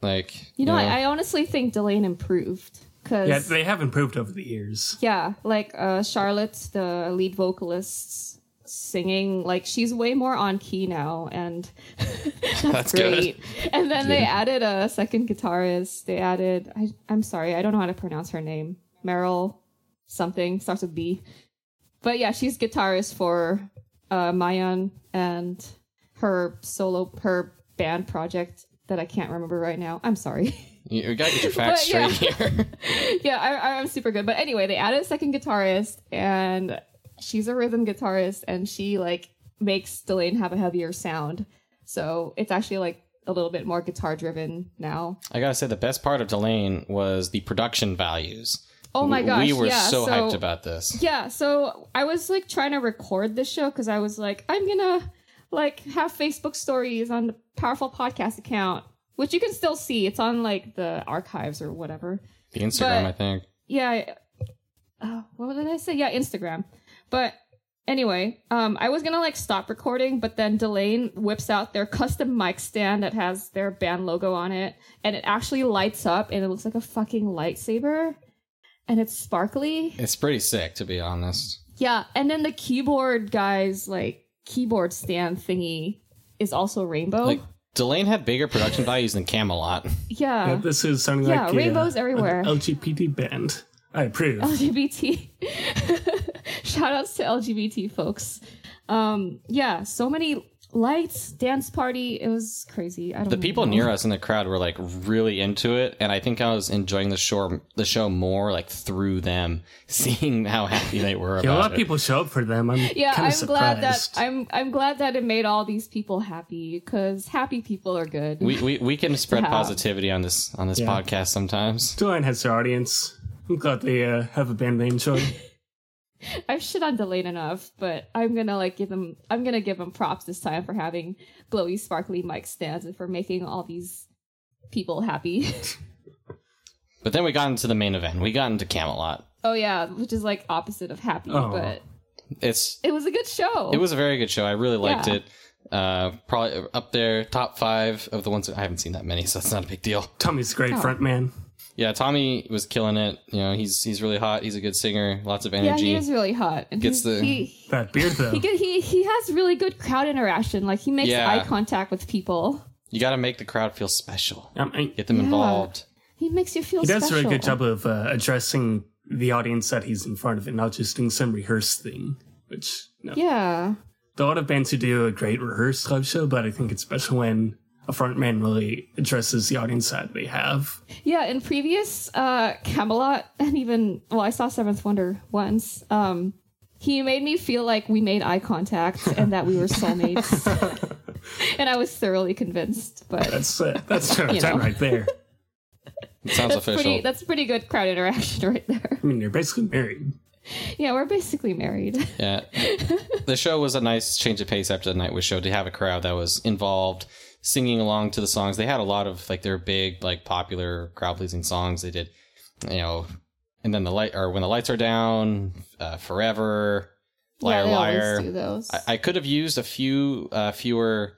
Like, You know, know, I, I honestly think Delane improved. Cause, Yeah, they have improved over the years. yeah, like uh, Charlotte, the lead vocalist, singing, like she's way more on key now, and that's, That's great. good. And then they Yeah. added a second guitarist. They added, I, I'm sorry, I don't know how to pronounce her name. Meryl something, starts with B. But yeah, she's guitarist for uh, Mayan and her solo, her band project that I can't remember right now. I'm sorry. you, you gotta get your facts But, straight yeah. here. yeah, I, I'm super good. But anyway, they added a second guitarist, and she's a rhythm guitarist, and she like makes Delane have a heavier sound. So it's actually like a little bit more guitar driven now. I gotta say, the best part of Delane was the production values. Oh my gosh, We were yeah, so, so hyped about this. Yeah, so I was like trying to record this show because I was like, I'm gonna like have Facebook stories on the Powerful Podcast account, which you can still see. It's on like the archives or whatever. The Instagram, But- I think. Yeah. Uh, what did I say? Yeah, Instagram. But anyway, um, I was gonna like stop recording, but then Delane whips out their custom mic stand that has their band logo on it, and it actually lights up, and it looks like a fucking lightsaber, and it's sparkly. It's pretty sick, to be honest. Yeah, and then the keyboard guy's like keyboard stand thingy is also rainbow. Like, Delane had bigger production values than Camelot. yeah, Yeah, this is something Yeah, like a, rainbows uh, everywhere. an L G B T band. I approve. L G B T. Shout outs to L G B T folks. Um, yeah, so many lights, dance party. It was crazy. I don't The people know. near us in the crowd were like really into it, and I think I was enjoying the show the show more like through them, seeing how happy they were Yeah, a lot about of it. people show up for them. I'm Yeah, kind I'm of glad that surprised. I'm I'm glad that it made all these people happy because happy people are good. We, we we can spread have. positivity on this on this Yeah. podcast sometimes. Delane has their audience. I'm glad they uh, have a band they enjoy. I've shit on Delane enough, but I'm gonna like give him. I'm gonna give him props this time for having glowy, sparkly mic stands and for making all these people happy. But then we got into the main event. We got into Camelot. Oh yeah, which is like opposite of happy, Oh. but It's it was a good show. it was a very good show. I really liked Yeah. it. Uh, probably up there, top five of the ones that I haven't seen that many, so that's not a big deal. Tommy's a great Oh. front man. Yeah, Tommy was killing it. You know, he's he's really hot. He's a good singer. Lots of yeah, energy. he is really hot. And Gets he, the- he, That beard, though. he, get- he he has really good crowd interaction. Like he makes Yeah. eye contact with people. You got to make the crowd feel special. Um, I- Get them Yeah. involved. He makes you feel he does special. a really good job of uh, addressing the audience that he's in front of and not just doing some rehearsed thing. Which, you know, Yeah. there are a lot of bands who do a great rehearsed live show, but I think it's special when a frontman really addresses the audience that they have. Yeah, in previous uh, Camelot, and even, well, I saw Seventh Wonder once, um, he made me feel like we made eye contact and that we were soulmates. And I was thoroughly convinced, but That's uh, that's ten out You of ten know. right there. It sounds that's official. pretty, that's pretty good crowd interaction right there. I mean, you're basically married. Yeah, we're basically married. Yeah. The show was a nice change of pace after the Nightwish show to have a crowd that was involved, singing along to the songs. They had a lot of like their big, like popular crowd pleasing songs. They did, you know, and then the light or when the lights are down, uh, Forever, Liar yeah, they Liar. always do those. I, I could have used a few uh, fewer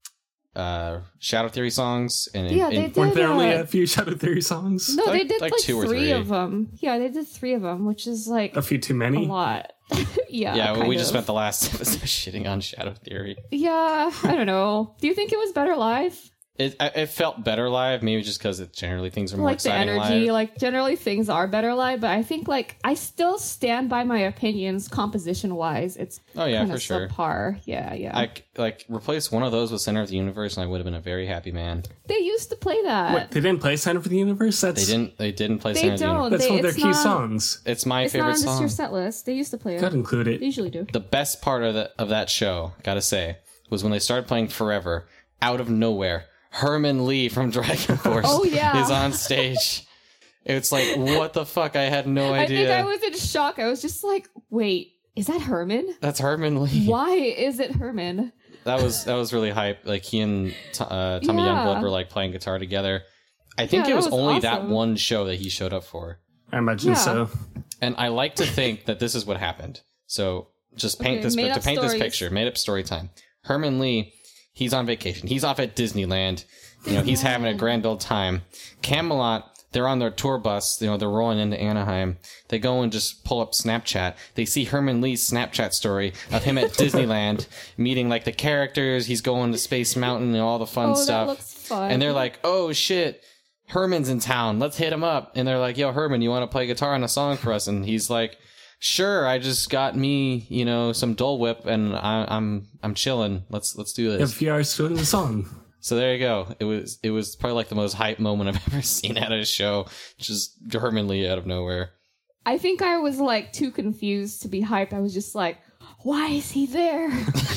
uh, Shadow Theory songs, and Yeah, and- they did. Weren't there only uh, a few Shadow Theory songs? no, they like- did like like, two or three three. of them. Yeah, they did three of them, which is like A few too a many? lot. yeah, yeah, well, kind we just of. spent the last episode shitting on Shadow Theory. Yeah, I don't know. Do you think it was better live? It I- it felt better live, maybe just because it generally things are more Like the exciting energy, live. like generally things are better live, but I think like I still stand by my opinions composition wise. It's Oh, yeah, kinda for sure. subpar. Yeah, yeah. I c- like replace one of those with Center of the Universe, and I would have been a very happy man. they used to play that. What, they didn't play Center for the Universe? That's, They didn't. They didn't play They Center of the don't. Universe. That's They- one of their it's key not- songs. It's my It's not favorite on just song. your set list. They used to play it. Gotta include it. They usually do. The best part of the, of that show, gotta say, was when they started playing Forever. Out of nowhere, Herman Lee from Dragon Force Oh, yeah. is on stage. It's like, what the fuck? I had no I think idea. I was in shock. I was just like, wait, is that Herman? That's Herman Lee. Why is it Herman? That was that was really hype. Like he and T- uh, Tommy Yeah. Youngblood were like playing guitar together. I think Yeah, it that was, was only that awesome. one show that he showed up for. I imagine Yeah. so. And I like to think that this is what happened. So just paint Okay, this made to up paint this stories. picture, made up story time. Herman Lee, he's on vacation. He's off at Disneyland. You know, he's having a grand old time. Camelot, they're on their tour bus. You know, they're rolling into Anaheim. They go and just pull up Snapchat. They see Herman Lee's Snapchat story of him at Disneyland meeting like the characters. He's going to Space Mountain and all the fun Oh, stuff. that looks fun. And they're like, oh shit, Herman's in town. Let's hit him up. And they're like, yo, Herman, you want to play guitar on a song for us? And he's like, sure. I just got me, you know, some Dole Whip, and I, I'm I'm chilling. Let's let's do this. If you are still in the song. So there you go. It was it was probably like the most hype moment I've ever seen at a show. Just Herman Lee out of nowhere. I think I was like too confused to be hyped. I was just like, why is he there?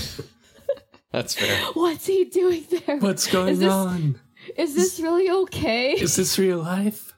That's fair. What's he doing there? What's going is this, on? Is this really okay? Is this real life?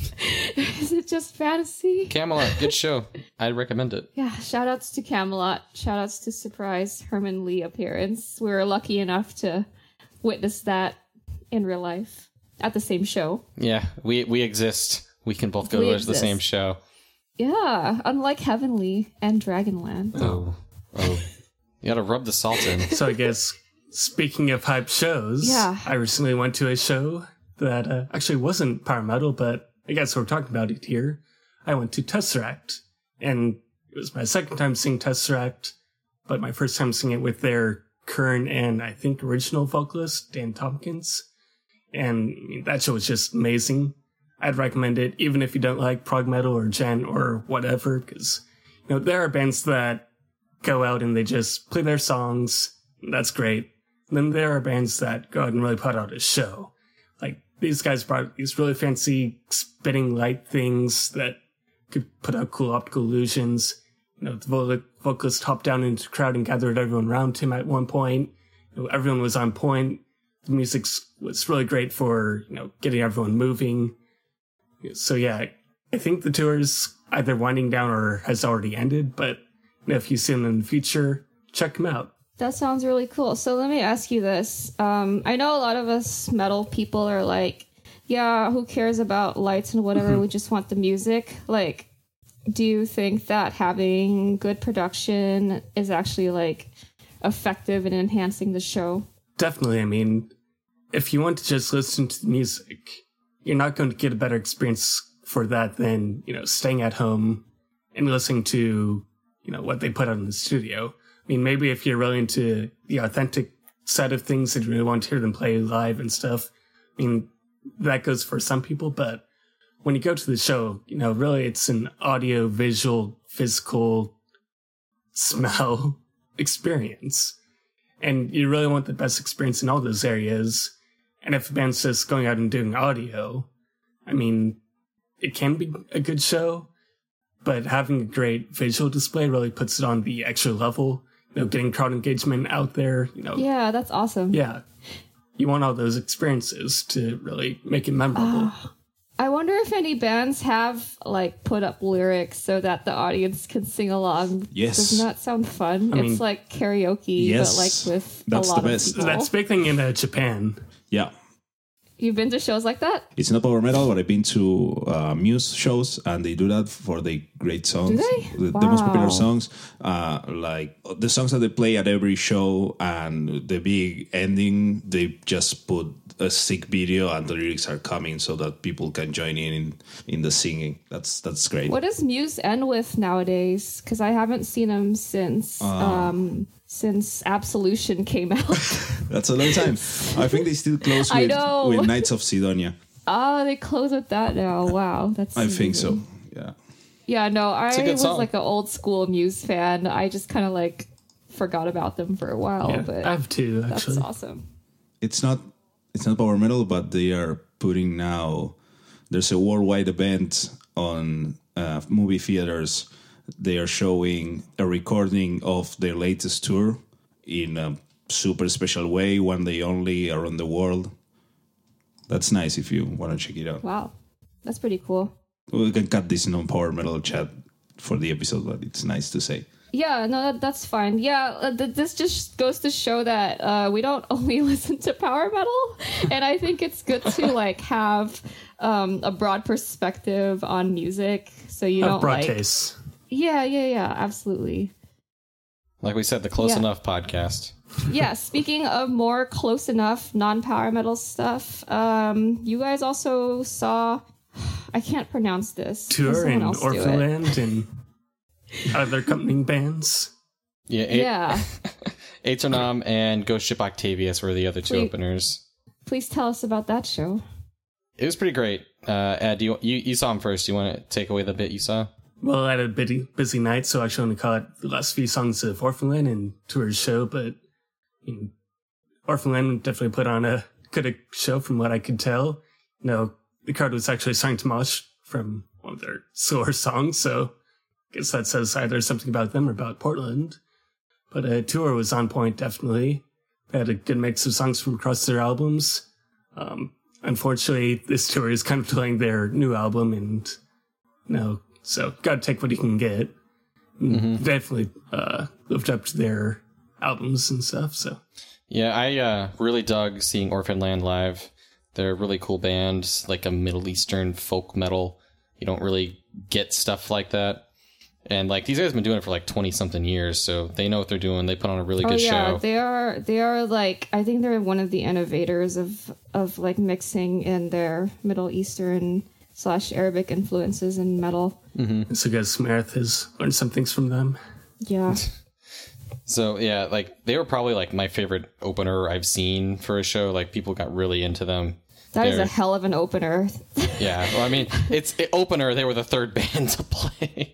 Is it just fantasy? Camelot, good show. I'd recommend it. Yeah, shout outs to Camelot. Shout outs to surprise Herman Lee appearance. We were lucky enough to witness that in real life at the same show. Yeah, we we exist. We can both go We to the exist. same show. Yeah, unlike Heavenly and Dragonland. Oh, oh. You gotta rub the salt in. So I guess, speaking of hype shows, Yeah. I recently went to a show that uh, actually wasn't power metal, but I guess we're talking about it here. I went to Tesseract, and it was my second time seeing Tesseract, but my first time seeing it with their current and I think original vocalist, Dan Tompkins. And I mean, that show was just amazing. I'd recommend it, even if you don't like prog metal or gen or whatever, because, you know, there are bands that go out and they just play their songs. That's great. And then there are bands that go out and really put out a show. Like, these guys brought these really fancy spinning light things that could put out cool optical illusions. You know, the vo- vocalist hopped down into the crowd and gathered everyone around him at one point. You know, everyone was on point. The music was really great for, you know, getting everyone moving. So yeah, I think the tour's either winding down or has already ended, but you know, if you see them in the future, check them out. That sounds really cool. So let me ask you this. Um, I know a lot of us metal people are like, yeah, who cares about lights and whatever? Mm-hmm. We just want the music. Like, do you think that having good production is actually like effective in enhancing the show? Definitely. I mean, if you want to just listen to the music, you're not going to get a better experience for that than, you know, staying at home and listening to, you know, what they put out in the studio. I mean, maybe if you're really into the authentic side of things and you really want to hear them play live and stuff, I mean, that goes for some people, but when you go to the show, you know, really it's an audio, visual, physical, smell experience. And you really want the best experience in all those areas. And if a band's just going out and doing audio, I mean, it can be a good show, but having a great visual display really puts it on the extra level. You know, getting crowd engagement out there, you know. Yeah, that's awesome. Yeah. You want all those experiences to really make it memorable. Uh, I wonder if any bands have like put up lyrics so that the audience can sing along. Yes. Doesn't that sound fun? I it's mean, like karaoke, yes, but like with that's a lot the best. of people. That's a big thing in uh, Japan. Yeah. You've been to shows like that? It's not power metal, but I've been to uh, Muse shows, and they do that for the great songs. Do they? The, the most popular Wow. songs. Uh, like the songs that they play at every show, and the big ending, they just put a sick video, and the lyrics are coming so that people can join in in, in the singing. That's that's great. What does Muse end with nowadays? Because I haven't seen them since um, since Absolution came out. That's a long time. I think they still close I with, know. with Knights of Sidonia. Oh, they close with that now. Wow, that's. I think so. amazing. Yeah. Yeah, no, I a good was song. like an old school Muse fan. I just kind of like forgot about them for a while, Yeah, but I have two, that's actually. awesome. It's not it's not power metal, but they are putting now. There's a worldwide event on uh, movie theaters. They are showing a recording of their latest tour in a super special way, one day only around the world. That's nice if you want to check it out. Wow, that's pretty cool. We can cut this non-power metal chat for the episode, but it's nice to say. Yeah, no, that, that's fine. Yeah, uh, th- this just goes to show that uh, we don't only listen to power metal, and I think it's good to like have um, a broad perspective on music, so you Have don't broad like. tastes. Yeah, yeah, yeah, absolutely. Like we said, the Close Yeah. Enough podcast. yeah, speaking of more close enough non-power metal stuff, um, you guys also saw, I can't pronounce this. Tour and else do it. Orphanland and other accompanying bands. Yeah, a- Yeah. Aeternam and Ghost Ship Octavius were the other two Please- openers. Please tell us about that show. It was pretty great. Uh, Ed, you, you you saw him first. Do you want to take away the bit you saw? Well, I had a busy, busy night, so I actually only caught the last few songs of Orphanland and Tour's show, but I mean, Orphanland definitely put on a good show from what I could tell. You know, the crowd was actually starting to mosh from one of their slower songs, so I guess that says either something about them or about Portland. But uh, Tour was on point, definitely. They had a good mix of songs from across their albums. Um, unfortunately, this tour is kind of playing their new album, and you know, so gotta take what you can get. Mm-hmm. Definitely uh, lived up to their albums and stuff. So Yeah, I uh, really dug seeing Orphanland live. They're a really cool band, like a Middle Eastern folk metal. You don't really get stuff like that. And like these guys have been doing it for like twenty something years, so they know what they're doing. They put on a really Oh good yeah, show. they are. They are like I think they're one of the innovators of of like mixing in their Middle Eastern slash Arabic influences in metal. so I guess Meredith has learned some things from them. Yeah. So yeah, like they were probably like my favorite opener I've seen for a show. Like people got really into them. That is They're- a hell of an opener. Yeah, well, I mean, it's it, opener. They were the third band to play,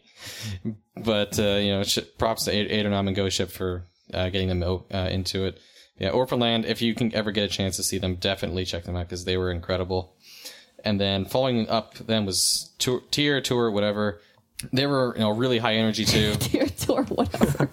but uh, you know, sh- props to Aeternam and Ghost Ship for uh, getting them uh, into it. Yeah, Orphanland. If you can ever get a chance to see them, definitely check them out because they were incredible. And then following up, then was tour, Tier Tour, whatever. They were you know really high energy too. Tier tour, whatever.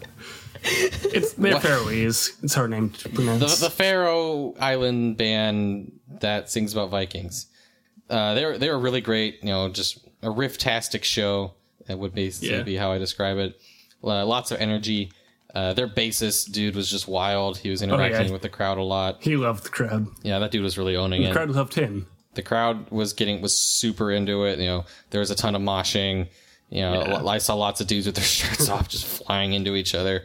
It's they're What? Faroese. It's hard name to pronounce. The, the Faroe Island band that sings about Vikings. Uh, they were they were really great. You know, just a riff-tastic show. That would basically Yeah. be how I describe it. Uh, lots of energy. Uh, their bassist dude was just wild. He was interacting yeah. with the crowd a lot. he loved the crowd. Yeah, that dude was really owning The it. crowd loved him. The crowd was getting was super into it. You know, there was a ton of moshing. You know, Yeah. I saw lots of dudes with their shirts off, just flying into each other.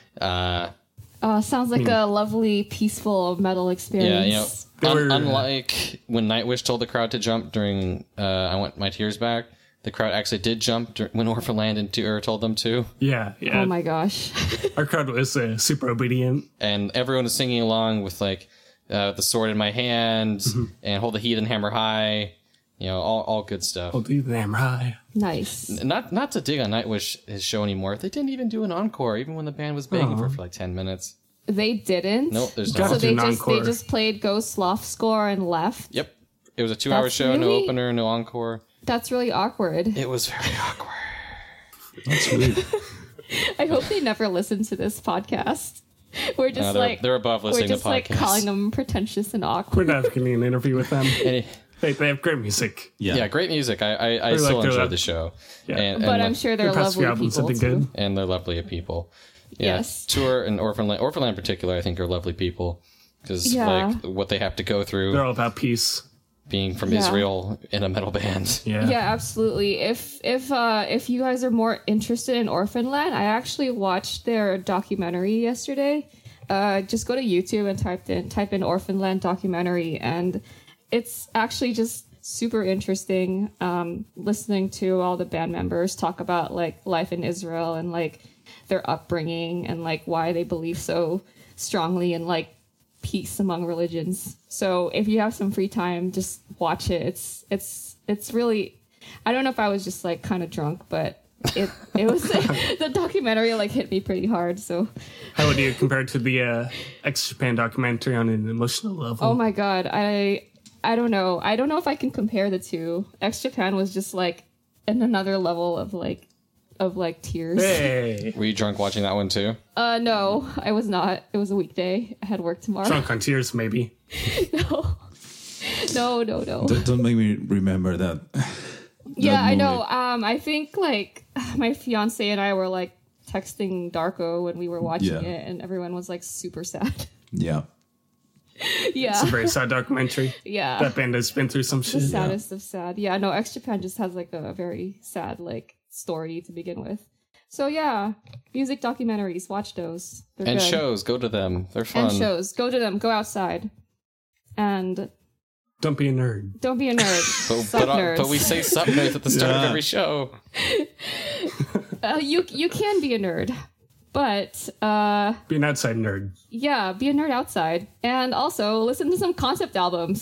Uh, Uh, sounds like a lovely, peaceful metal experience. Yeah, you know, They un- were- unlike when Nightwish told the crowd to jump during uh, I Want My Tears Back, the crowd actually did jump dur- when Orphanland and Tour told them to, Yeah, yeah. Oh my gosh. Our crowd was uh, super obedient. and everyone was singing along with like uh, the sword in my hand and hold the heathen hammer high, you know, all all good stuff. I'll do them high. Nice. Not not to dig on Nightwish his show anymore. They didn't even do an encore, even when the band was begging for, Aw. for like ten minutes. They didn't. Nope, there's Got no. So they an just they encore. just played Ghost Sloth Score and left. Yep, it was a two-hour That's show, no really- opener, no encore. That's really awkward. It was very awkward. That's weird. I hope they never listen to this podcast. We're just No, they're, like they're above we're listening just to like podcasts. calling them pretentious and We're awkward. not getting an interview with them. Any- They, they have great music. Yeah. Yeah, great music. I I, I We still like their enjoyed love- the show. Yeah. and, But and, I'm like- sure they're Their past few lovely albums people have been too. good. and they're lovely people. Yeah, Yes. Tour and Orphanland, Orphanland in particular, I think are lovely people because Yeah. like what they have to go through They're all about peace. being from Yeah. Israel in a metal band. Yeah. Yeah, absolutely. If if uh if you guys are more interested in Orphanland, I actually watched their documentary yesterday. Uh just go to YouTube and type in type in Orphanland documentary, and it's actually just super interesting um listening to all the band members talk about like life in Israel and like their upbringing and like why they believe so strongly in like peace among religions. So if you have some free time, just watch it. It's it's it's really, I don't know if I was just like kind of drunk, but it it was the documentary like hit me pretty hard. So How would you compare it to the uh, X Japan documentary on an emotional level? oh my god, I I don't know. I don't know if I can compare the two. X Japan was just like in another level of like of like tears. Hey. Were you drunk watching that one too? Uh no, I was not. It was a weekday. I had work tomorrow. Drunk on tears, maybe. No. No, no, no. don't, don't make me remember that. Yeah, that I movie. know. Um, I think like my fiance and I were like texting Darko when we were watching Yeah. it, and everyone was like super sad. Yeah. yeah, It's a very sad documentary. yeah. That band has been through some The shit. saddest of sad. Yeah, no, X Japan just has like a very sad like story to begin with. So yeah, if music documentaries. Watch those. They're And good. shows, go to them. They're fun. And shows. Go to them. Go outside. And Don't be a nerd. don't be a nerd. But, Sup but, uh, nerds. but we say sub nerds at the start of Yeah. every show. Uh, you you can be a nerd, but uh, Be an outside nerd. yeah, be a nerd outside, and also listen to some concept albums.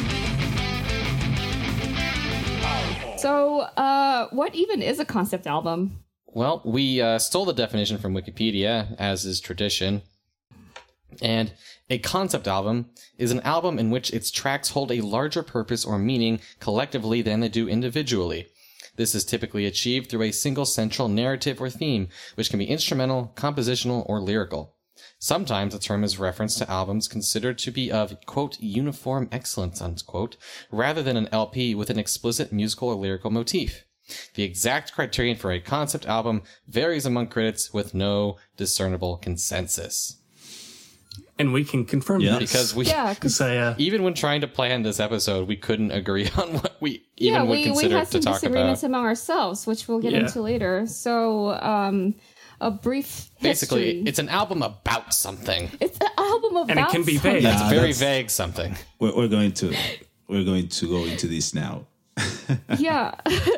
So, uh, what even is a concept album? Well, we uh, stole the definition from Wikipedia, as is tradition. And a concept album is an album in which its tracks hold a larger purpose or meaning collectively than they do individually. This is typically achieved through a single central narrative or theme, which can be instrumental, compositional, or lyrical. Sometimes the term is referenced to albums considered to be of, quote, uniform excellence, unquote, rather than an L P with an explicit musical or lyrical motif. The exact criterion for a concept album varies among critics with no discernible consensus. And we can confirm Yeah. that. Because we, Yeah, 'cause- Because I, uh, even when trying to plan this episode, we couldn't agree on what we even yeah, would we, we consider had to some talk about. disagreements among ourselves, which we'll get Yeah. into later. So, um, a brief Basically, history. it's an album about something. It's an album about And it can be something. vague. Yeah. It's very that's- vague something. We're, we're going to we're going to go into this now. Yeah.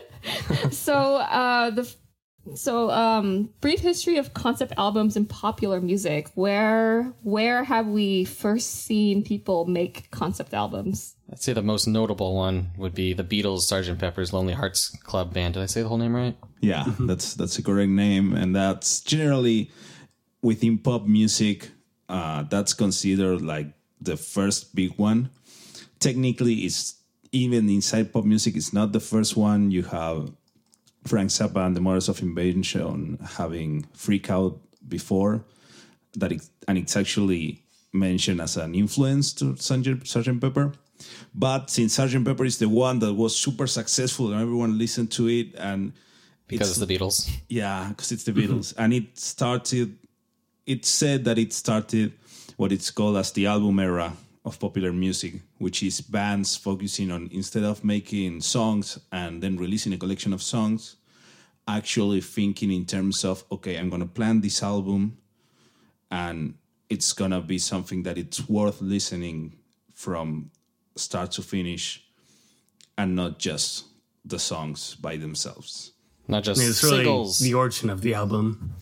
so uh the so um brief history of concept albums in popular music. Where where have we first seen people make concept albums? I'd say the most notable one would be the Beatles' Sergeant Pepper's Lonely Hearts Club Band. Did I say the whole name right? Yeah, that's that's a correct name, and that's generally within pop music. Uh, that's considered like the first big one. Technically, it's even inside pop music. It's not the first one. You have Frank Zappa and the Mothers of Invention having Freak Out before that, it, and it's actually mentioned as an influence to Sergeant Sergeant Pepper. But since Sergeant Pepper is the one that was super successful and everyone listened to it, and Because it's it's the Beatles. yeah, because it's the Beatles. And it started, it's said that it started what it's called as the album era of popular music, which is bands focusing on, instead of making songs and then releasing a collection of songs, actually thinking in terms of, okay, I'm going to plan this album and it's going to be something that it's worth listening from start to finish and not just the songs by themselves. Not just I mean, it's really singles. the origin of the album.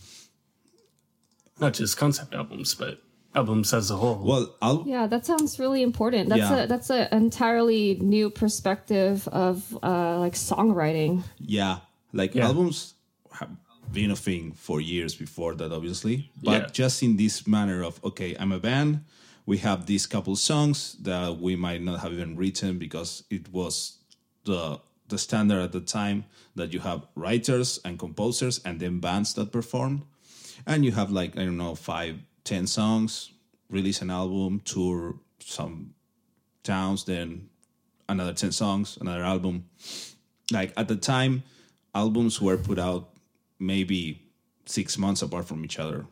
Not just concept albums, but albums as a whole. Well, I'll, Yeah, that sounds really important. That's Yeah. a that's an entirely new perspective of uh, like songwriting. yeah, like Yeah. albums have been a thing for years before that, obviously. But Yeah. just in this manner of, okay, I'm a band. We have these couple songs that we might not have even written because it was the the standard at the time that you have writers and composers and then bands that perform. And you have like, I don't know, five, ten songs, release an album, tour some towns, then another ten songs, another album. Like at the time, albums were put out maybe six months apart from each other.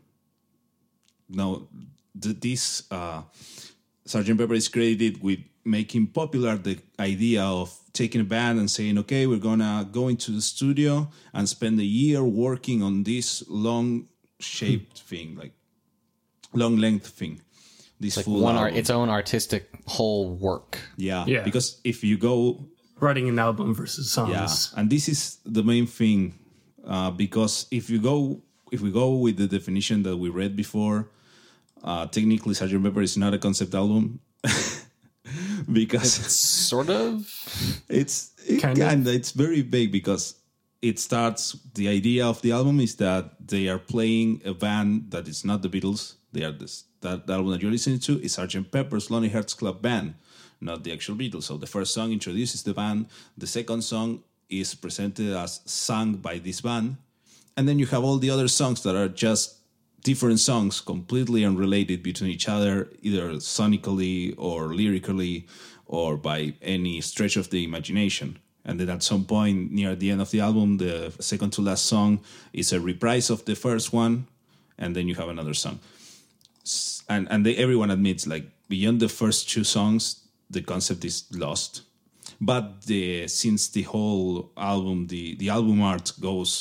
No, th- this uh, Sergeant Pepper is credited with making popular the idea of taking a band and saying, okay, we're gonna go into the studio and spend a year working on this long shaped thing, like long length thing. This like full one art, album. its own artistic whole work. yeah, Yeah. because if you go Writing an album versus songs. yeah, and this is the main thing, uh, because if you go, if we go with the definition that we read before, uh, technically Sergeant Pepper is not a concept album because Sort of. it's it Kind of. kinda, it's very vague because it starts. The idea of the album is that they are playing a band that is not the Beatles. They are this that the album that you're listening to is Sergeant Pepper's Lonely Hearts Club Band, not the actual Beatles. So the first song introduces the band. The second song is presented as sung by this band, and then you have all the other songs that are just different songs, completely unrelated between each other, either sonically or lyrically or by any stretch of the imagination. And then at some point near the end of the album, the second to last song is a reprise of the first one, and then you have another song. S- And and they, everyone admits, like, beyond the first two songs, the concept is lost. But the since the whole album, the, the album art goes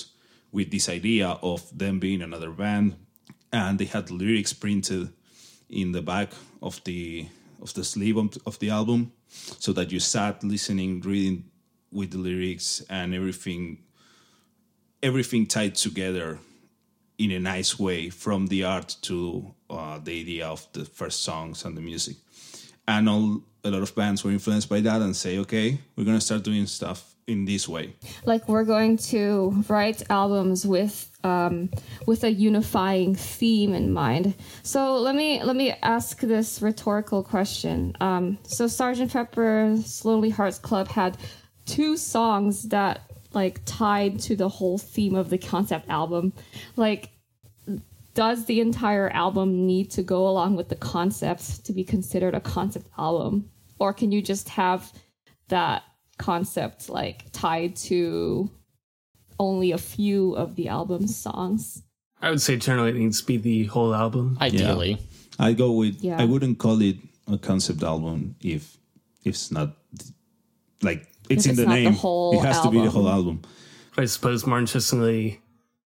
with this idea of them being another band, and they had lyrics printed in the back of the of the sleeve of, of the album, so that you sat listening, reading with the lyrics, and everything everything tied together in a nice way, from the art to uh, the idea of the first songs and the music. And all, a lot of bands were influenced by that and say, okay, we're going to start doing stuff in this way. Like, we're going to write albums with um, with a unifying theme in mind. So let me let me ask this rhetorical question. Um, so Sergeant Pepper's Lonely Hearts Club had two songs that like tied to the whole theme of the concept album. Like, does the entire album need to go along with the concept to be considered a concept album? Or can you just have that concept like tied to only a few of the album's songs? I would say generally it needs to be the whole album. Ideally. Yeah. I go with, Yeah. I wouldn't call it a concept album if, if it's not, like, it's If in it's the not the name. whole It has to be the album. whole album. I suppose more interestingly,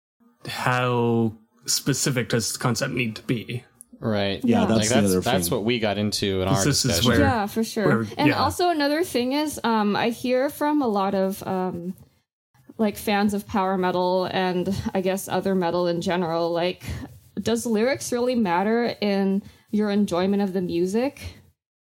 how specific does the concept need to be? Right. Yeah, Yeah. that's like the that's other that's thing. what we got into in our This is discussion. where- Yeah, for sure. Where- and yeah. also another thing is, um, I hear from a lot of um, like fans of power metal and I guess other metal in general. Like, does lyrics really matter in your enjoyment of the music?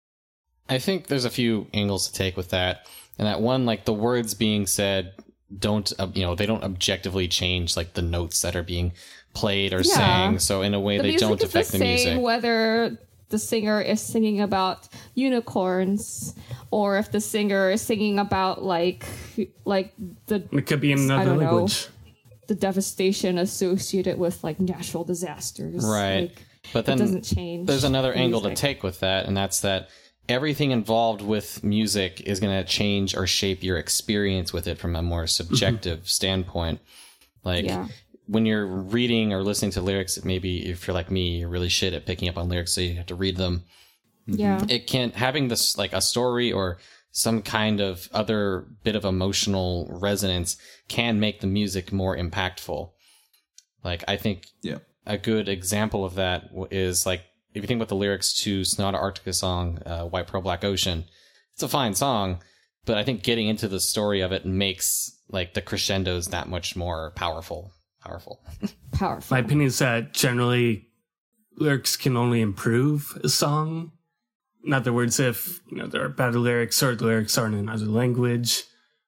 I think there's a few angles to take with that. And that one, like the words being said don't, uh, you know, they don't objectively change like the notes that are being played or Yeah. sang. So in a way, The they music don't is affect the the same music. whether the singer is singing about unicorns or if the singer is singing about like like the It could be in I another don't know. language. the devastation associated with like natural disasters. Right. Like, But then it doesn't change. there's another the angle to music. take with that, and that's that everything involved with music is going to change or shape your experience with it from a more subjective standpoint. Like Yeah. when you're reading or listening to lyrics, maybe if you're like me, you're really shit at picking up on lyrics, so you have to read them. Yeah. It can having this like a story or some kind of other bit of emotional resonance can make the music more impactful. Like I think Yeah. a good example of that w- is like if you think about the lyrics to Sonata Arctica song, uh, White Pearl Black Ocean, it's a fine song, but I think getting into the story of it makes like the crescendos that much more powerful. Powerful. Powerful. My opinion is that generally lyrics can only improve a song. In other words, if you know there are bad lyrics or the lyrics are in another language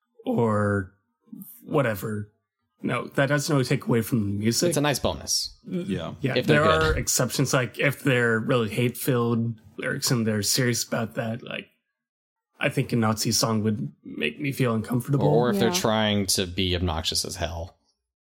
or whatever, no, that doesn't really take away from the music. It's a nice bonus. Yeah. Yeah, if they're there good. are exceptions, like if they're really hate-filled lyrics and they're serious about that, like I think a Nazi song would make me feel uncomfortable. Or if they're Yeah. trying to be obnoxious as hell.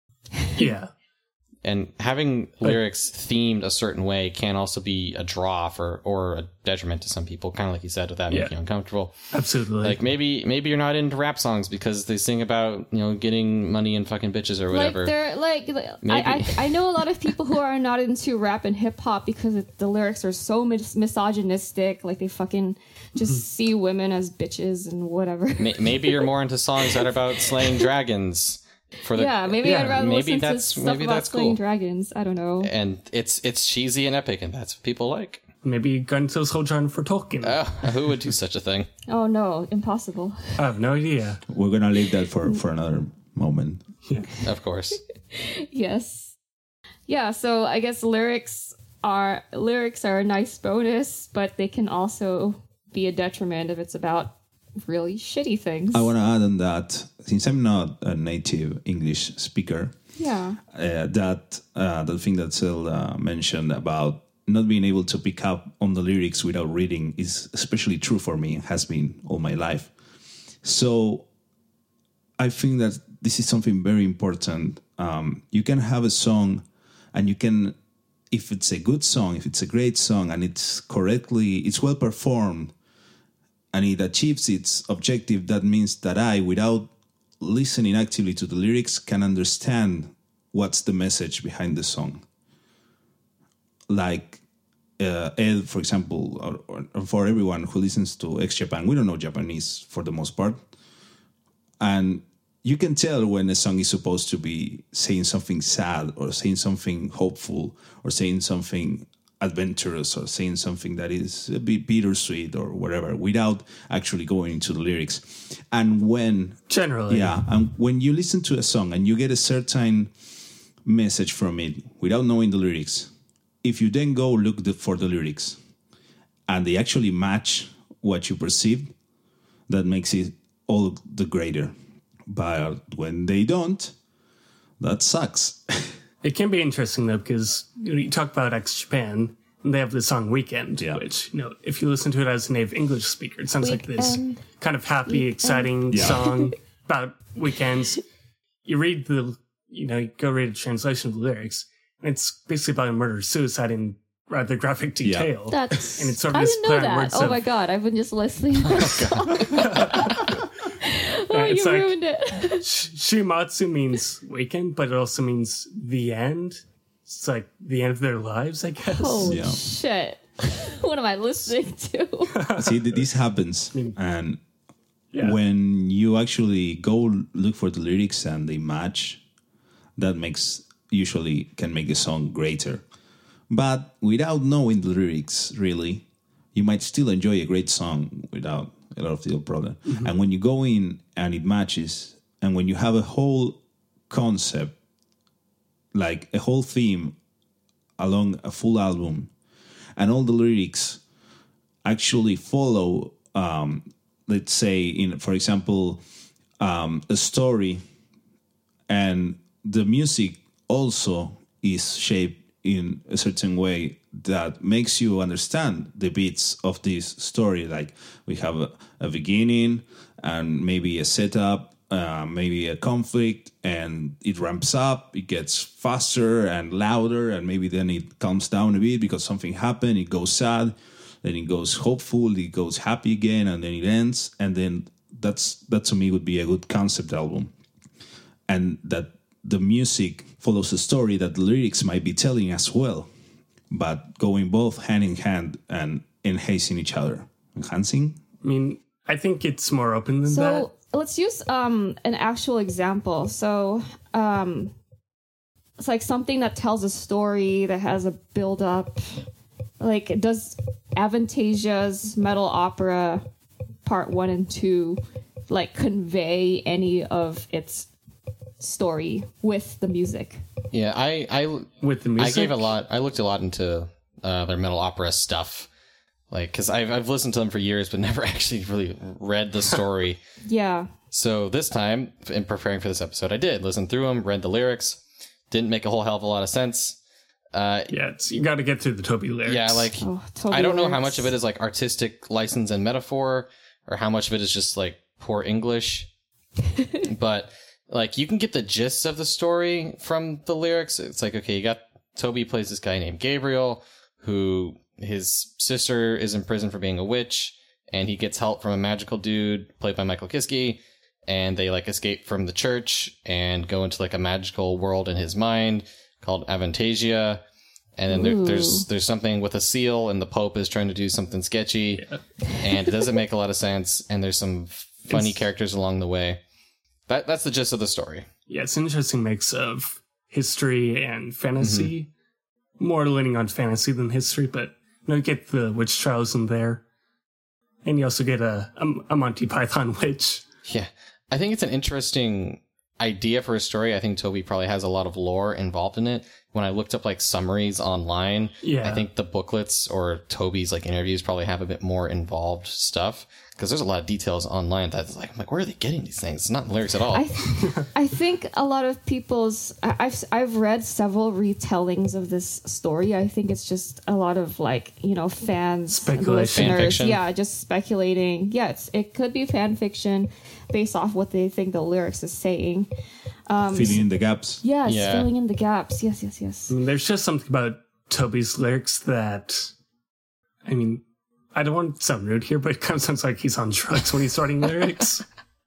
Yeah. And having lyrics themed a certain way can also be a draw for or a detriment to some people, kind of like you said, without Yeah. making you uncomfortable. Absolutely. Like maybe maybe you're not into rap songs because they sing about, you know, getting money and fucking bitches or whatever. Like they're like, like I, Maybe. I I know a lot of people who are not into rap and hip hop because it, the lyrics are so mis- misogynistic. Like they fucking just see women as bitches and whatever. May- maybe you're more into songs that are about slaying dragons. For the, yeah, maybe yeah, I'd rather maybe listen that's- to stuff maybe about that's slaying cool. dragons. I don't know. and it's it's cheesy and epic, and that's what people like. Maybe Guns N' Roses for Tolkien. Oh, who would do such a thing? Oh no, impossible. I have no idea. We're going to leave that for, for another moment. Of course. Yes. Yeah, so I guess lyrics are lyrics are a nice bonus, but they can also be a detriment if it's about really shitty things. I want to add on that, since I'm not a native English speaker, yeah. uh, that uh, the thing that Sil uh, mentioned about not being able to pick up on the lyrics without reading is especially true for me, has been all my life. So I think that this is something very important. Um, you can have a song and you can, if it's a good song, if it's a great song and it's correctly, it's well performed, and it achieves its objective, that means that I, without listening actively to the lyrics, can understand what's the message behind the song. Like uh, Ed, for example, or, or for everyone who listens to X Japan, we don't know Japanese for the most part. And you can tell when a song is supposed to be saying something sad or saying something hopeful or saying something adventurous or saying something that is a bit bittersweet or whatever without actually going into the lyrics. And when generally, yeah, and when you listen to a song and you get a certain message from it without knowing the lyrics, if you then go look the, for the lyrics and they actually match what you perceived, that makes it all the greater. But when they don't, that sucks. It can be interesting, though, because you know, you talk about X Japan, and they have the song Weekend, Yeah. which, you know, if you listen to it as a native English speaker, it sounds like this Weekend. kind of happy, Weekend. exciting Yeah. song about weekends. You read the, you know, you go read a translation of the lyrics, and it's basically about a murder-suicide in rather graphic detail. That's. And it's sort of I this didn't know play on that. words Oh of- my god! I've been just listening to this song. Oh, it's you like- ruined it. Sh- Shimatsu means weekend, but it also means the end. It's like the end of their lives, I guess. Holy Yeah. shit! What am I listening to? See, th- this happens. And Yeah. when you actually go look for the lyrics and they match, that makes usually can make a song greater. But without knowing the lyrics, really, you might still enjoy a great song without a lot of the problem. And when you go in and it matches, and when you have a whole concept, like a whole theme along a full album, and all the lyrics actually follow, um, let's say, in for example, um, a story, and the music also is shaped in a certain way that makes you understand the beats of this story. Like we have a, a beginning and maybe a setup, uh, maybe a conflict, and it ramps up, it gets faster and louder, and maybe then it calms down a bit because something happened, it goes sad, then it goes hopeful, it goes happy again, and then it ends. And then that's that to me would be a good concept album. And that the music follows a story that the lyrics might be telling as well, but going both hand in hand and enhancing each other. Enhancing? I mean, I think it's more open than that. So let's use um an actual example. So um it's like something that tells a story that has a build up. Like does Avantasia's metal opera part one and two like convey any of its story with the music? Yeah, I I With the I music, gave a lot. I looked a lot into uh, their metal opera stuff, like because I've I've listened to them for years, but never actually really read the story. Yeah. So this time, in preparing for this episode, I did listen through them, read the lyrics. Didn't make a whole hell of a lot of sense. Uh, yeah, it's, you got to get through the Toby lyrics. yeah, like Oh, Toby I don't know how lyrics. much of it is like artistic license and metaphor, or how much of it is just like poor English. But like you can get the gist of the story from the lyrics. It's like, okay, you got Toby plays this guy named Gabriel, who his sister is in prison for being a witch, and he gets help from a magical dude played by Michael Kiske, and they like escape from the church and go into like a magical world in his mind called Avantasia. And then there, there's there's something with a seal, and the Pope is trying to do something sketchy, and it doesn't make a lot of sense. And there's some funny It's- characters along the way. That that's the gist of the story. Yeah, it's an interesting mix of history and fantasy. More leaning on fantasy than history, but you know, you get the witch trials in there. And you also get a, a, a Monty Python witch. Yeah, I think it's an interesting idea for a story. I think Toby probably has a lot of lore involved in it. When I looked up like summaries online, Yeah. I think the booklets or Toby's like interviews probably have a bit more involved stuff, because there's a lot of details online that's like, I'm like, where are they getting these things? It's not in the lyrics at all. I I think a lot of people's I- I've I've read several retellings of this story. I think it's just a lot of like, you know, fans, Speculation. listeners, Fan fiction? yeah, just speculating. Yeah, it's, it could be fan fiction based off what they think the lyrics is saying. Filling in the gaps. Yes, Yeah. filling in the gaps. Yes, yes, yes. I mean, there's just something about Toby's lyrics that, I mean, I don't want to sound rude here, but it kind of sounds like he's on drugs when he's writing lyrics.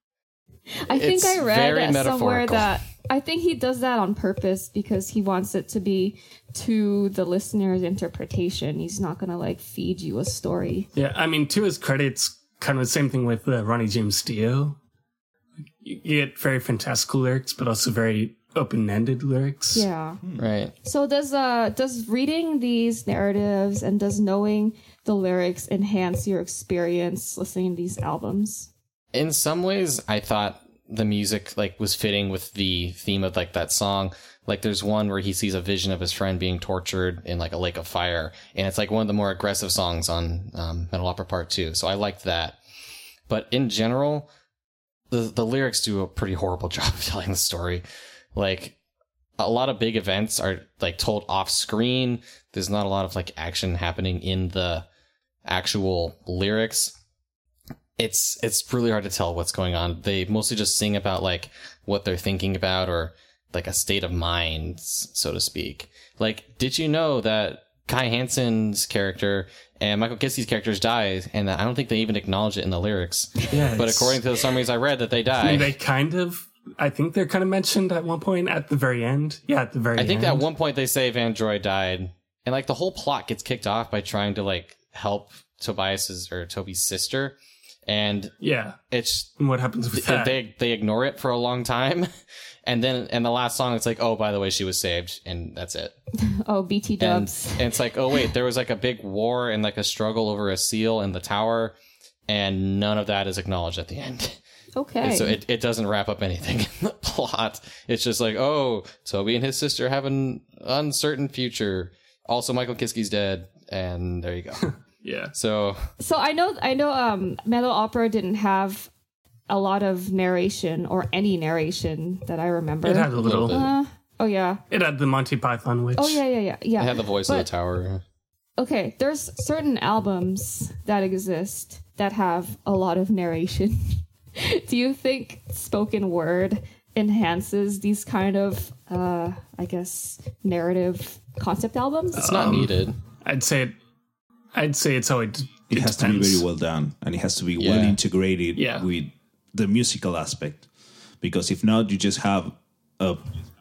I think It's I read very uh, somewhere metaphorical. that I think he does that on purpose because he wants it to be to the listener's interpretation. He's not gonna like feed you a story. Yeah, I mean, to his credit, it's kind of the same thing with uh, Ronnie James Dio. you get very fantastical lyrics, but also very open-ended lyrics. Yeah. Right. So does uh does reading these narratives and does knowing the lyrics enhance your experience listening to these albums? In some ways, I thought the music like was fitting with the theme of like that song. Like there's one where he sees a vision of his friend being tortured in like a lake of fire, and it's like one of the more aggressive songs on um, Metal Opera Part Two. So I liked that. But in general, the the lyrics do a pretty horrible job of telling the story. Like a lot of big events are like told off screen. There's not a lot of like action happening in the actual lyrics. It's it's really hard to tell what's going on. They mostly just sing about like what they're thinking about or like a state of mind, so to speak. Like, did you know that Kai Hansen's character and Michael Kiske characters die, and I don't think they even acknowledge it in the lyrics. Yeah, but according to the summaries I read, that they die. I mean, they kind of, I think they're kind of mentioned at one point at the very end. Yeah, at the very end. I think end. at one point they say Van Droy died, and like the whole plot gets kicked off by trying to like help Tobias's or Toby's sister, and yeah, it's and what happens with that? They they ignore it for a long time. And then in the last song, it's like, oh, by the way, she was saved. And that's it. Oh, B T dubs. And, and it's like, oh, wait, there was like a big war and like a struggle over a seal in the tower. And none of that is acknowledged at the end. Okay. And so it, it doesn't wrap up anything in the plot. It's just like, oh, Toby and his sister have an uncertain future. Also, Michael Kiske's dead. And there you go. Yeah. So So I know, I know um, Metal Opera didn't have a lot of narration or any narration that I remember. It had a little. little Uh, oh, yeah. It had the Monty Python witch. Oh, yeah, yeah, yeah. yeah. it had the voice But- of the tower. Okay, there's certain albums that exist that have a lot of narration. Do you think spoken word enhances these kind of, uh, I guess, narrative concept albums? It's not needed. I'd say it. I'd say it's always. It, has to be very well done, and it has to be Yeah. well integrated Yeah. with the musical aspect. Because if not, you just have a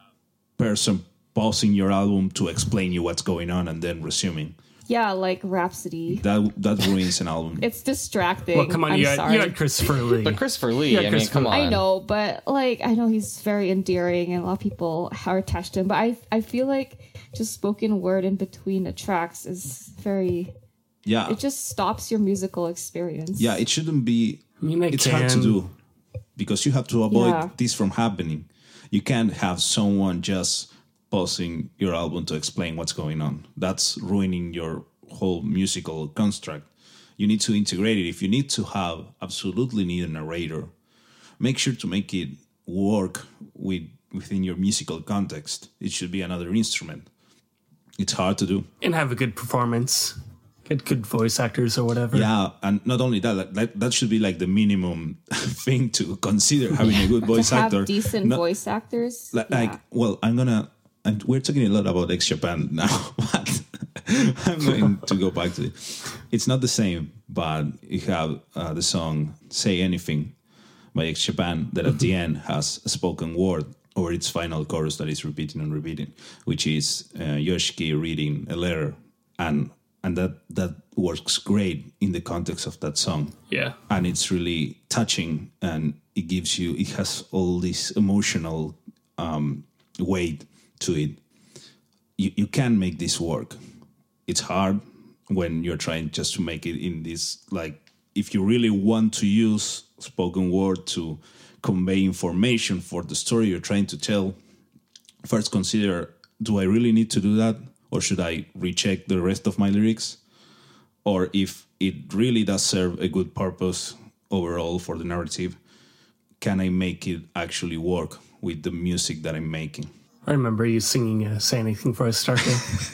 person pausing your album to explain you what's going on and then resuming. Yeah, like Rhapsody. That that ruins an album. It's distracting. Well, come on, I'm you had, sorry. you had Christopher Lee. But Christopher Lee, Yeah, I mean, Christopher come on. I know, but like I know he's very endearing and a lot of people are attached to him. But I I feel like just spoken word in between the tracks is very. yeah, It just stops your musical experience. yeah. It shouldn't be. I mean, they It's can. hard to do because you have to avoid Yeah. this from happening. You can't have someone just pausing your album to explain what's going on. That's ruining your whole musical construct. You need to integrate it. If you need to have absolutely need a narrator, make sure to make it work with within your musical context. It should be another instrument. It's hard to do. And have a good performance. Get good voice actors or whatever. Yeah, and not only that, like, that, that should be like the minimum thing to consider having a good voice to have actor. decent Not- voice actors. Like, Yeah. like, well, I'm gonna. And we're talking a lot about X Japan now, but I'm going to go back to it. It's not the same, but you have uh, the song "Say Anything" by X Japan that at the end has a spoken word or its final chorus that is repeating and repeating, which is uh, Yoshiki reading a letter, and and that that works great in the context of that song. Yeah. And it's really touching, and it gives you, it has all this emotional um, weight to it. You, you can make this work. It's hard when you're trying just to make it in this, like, if you really want to use spoken word to convey information for the story you're trying to tell, first consider, do I really need to do that? Or should I recheck the rest of my lyrics? Or if it really does serve a good purpose overall for the narrative, can I make it actually work with the music that I'm making? I remember you singing uh, Say Anything for a Starter.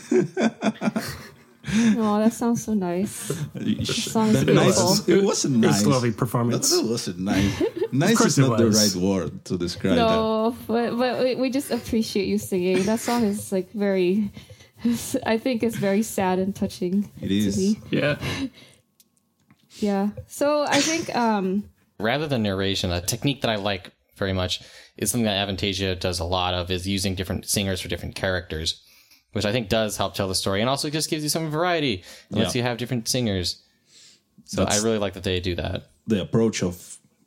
Oh, that sounds so nice. The song is That beautiful. nice, it wasn't It nice. was a lovely performance. That wasn't nice. Nice course is it not the was. right word to describe that. No, but but we, we just appreciate you singing. That song is like very. I think it's very sad and touching. It to is. me. Yeah. Yeah. So I think um Rather than narration, a technique that I like very much is something that Avantasia does a lot of, is using different singers for different characters, which I think does help tell the story, and also just gives you some variety. It lets Yeah. you have different singers. So That's- I really like that they do that. The approach of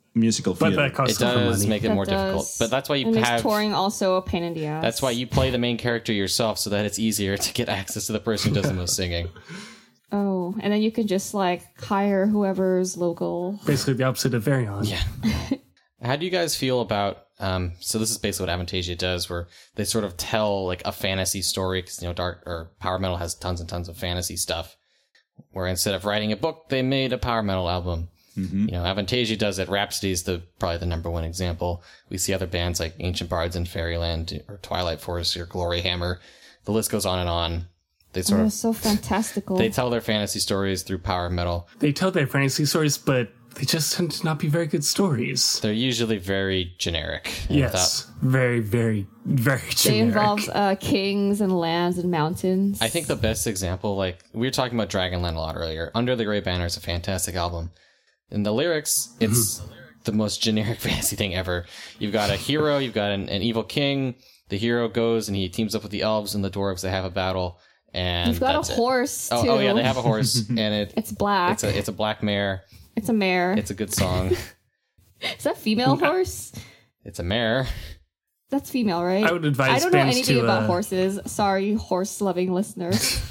musical But theater. that costs It a lot of does money. make it That more does. difficult. But that's why you and makes have touring also a pain in the ass. that's why you play the main character yourself so that it's easier to get access to the person who does the most singing. Oh, and then you can just like hire whoever's local. Basically the opposite of Varion. Yeah. How do you guys feel about um so this is basically what Avantasia does, where they sort of tell like a fantasy story, because you know dark or power metal has tons and tons of fantasy stuff, where instead of writing a book they made a power metal album. Mm-hmm. You know, Avantasia does it. Rhapsody is the probably the number one example. We see other bands like Ancient Bards in Fairyland or Twilight Force or Glory Hammer. The list goes on and on. They sort They're of so fantastical. they tell their fantasy stories through power metal. They tell their fantasy stories, but they just tend to not be very good stories. They're usually very generic. Yes, very, very, very they generic. involve uh, kings and lands and mountains. I think the best example, like we were talking about Dragonland a lot earlier. Under the Grey Banner is a fantastic album. In the lyrics, it's the most generic fantasy thing ever. You've got a hero, you've got an, an evil king. The hero goes and he teams up with the elves and the dwarves. They have a battle, and You've got that's a it. horse Oh, too. oh yeah, they have a horse, and it It's black. it's a it's a black mare. It's a mare. It's a good song. Is that female horse? It's a mare. That's female, right? I would advise I don't know bands anything to, about uh, horses. Sorry, horse-loving listeners.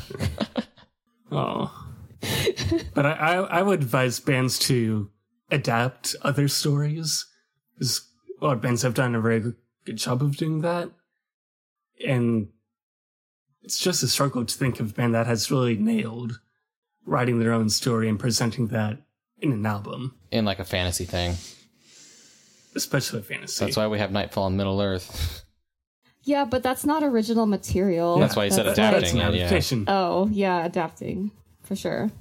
Oh. But I, I, I would advise bands to adapt other stories. Because a lot of bands have done a very good job of doing that. And it's just a struggle to think of a band that has really nailed writing their own story and presenting that in an album, In like a fantasy thing. especially fantasy. That's why we have Nightfall and Middle Earth. Yeah, but that's not original material. That's why you said That's adapting. That's an it, yeah. adaptation. Oh, yeah, adapting. For sure.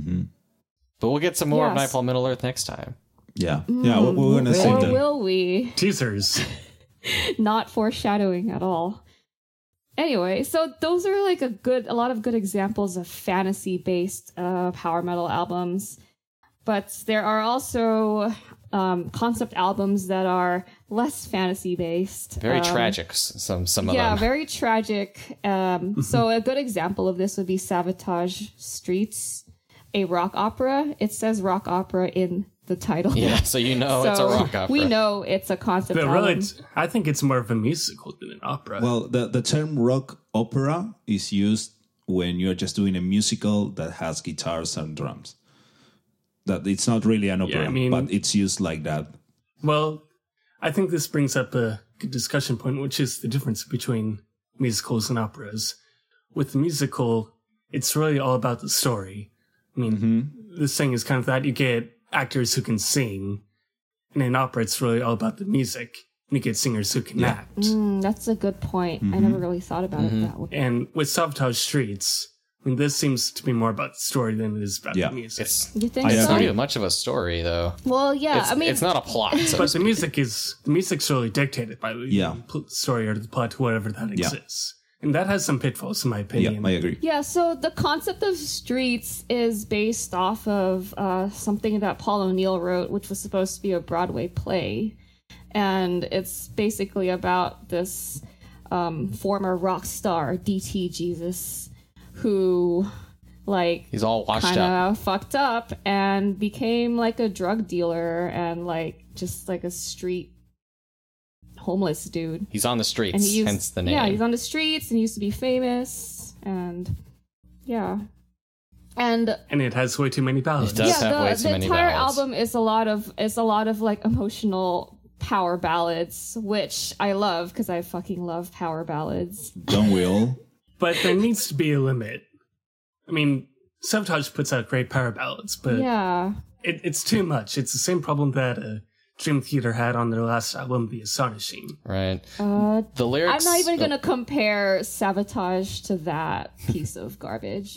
But we'll get some more of Yes. Nightfall and Middle Earth next time. Yeah, yeah, we're, we're gonna save Or that. will we? Teasers. Not foreshadowing at all. Anyway, so those are like a good, a lot of good examples of fantasy-based uh, power metal albums. But there are also um, concept albums that are less fantasy-based. Very um, tragic, s- some some of Yeah, them. very tragic. Um, so a good example of this would be Sabotage Streets, a rock opera. It says rock opera in the title. Yeah, so you know it's a So rock opera. we know it's a concept But album. really, it's, I think it's more of a musical than an opera. Well, the, the term rock opera is used when you're just doing a musical that has guitars and drums. That it's not really an opera, I mean- but it's used like that. Well, I think this brings up a good discussion point, which is the difference between musicals and operas. With the musical, it's really all about the story. I mean, this thing is kind of that. You get actors who can sing. And in opera, it's really all about the music. And you get singers who can act. Mm, that's a good point. I never really thought about it that way. And with Sabotage Streets, I mean, this seems to be more about the story than it is about Yeah. the music. It's, You think I it's so? not even much of a story, though. Well, yeah. It's, I mean, it's not a plot. So to But the speak. music is the music's really dictated by the Yeah. pl- story or the plot, whatever that Yeah. exists, and that has some pitfalls, in my Yeah, opinion. I agree. yeah. So the concept of Streets is based off of uh, something that Paul O'Neill wrote, which was supposed to be a Broadway play, and it's basically about this um, former rock star, D T Jesus, who like He's all washed kind up. of fucked up and became like a drug dealer and like just like a street homeless dude. He's on the streets, And he used, hence the name. yeah, he's on the streets and he used to be famous and yeah. And And it has way too many ballads. It does. yeah, have the, way too the many entire ballads. album is a lot of is a lot of like emotional power ballads, which I love because I fucking love power ballads. Don't we all? But there needs to be a limit. I mean, Sabotage puts out great power ballads, but Yeah. it, it's too much. It's the same problem that uh, Dream Theater had on their last album, The Astonishing. Right. Uh, The lyrics. I'm not even uh, going to compare Sabotage to that piece of garbage.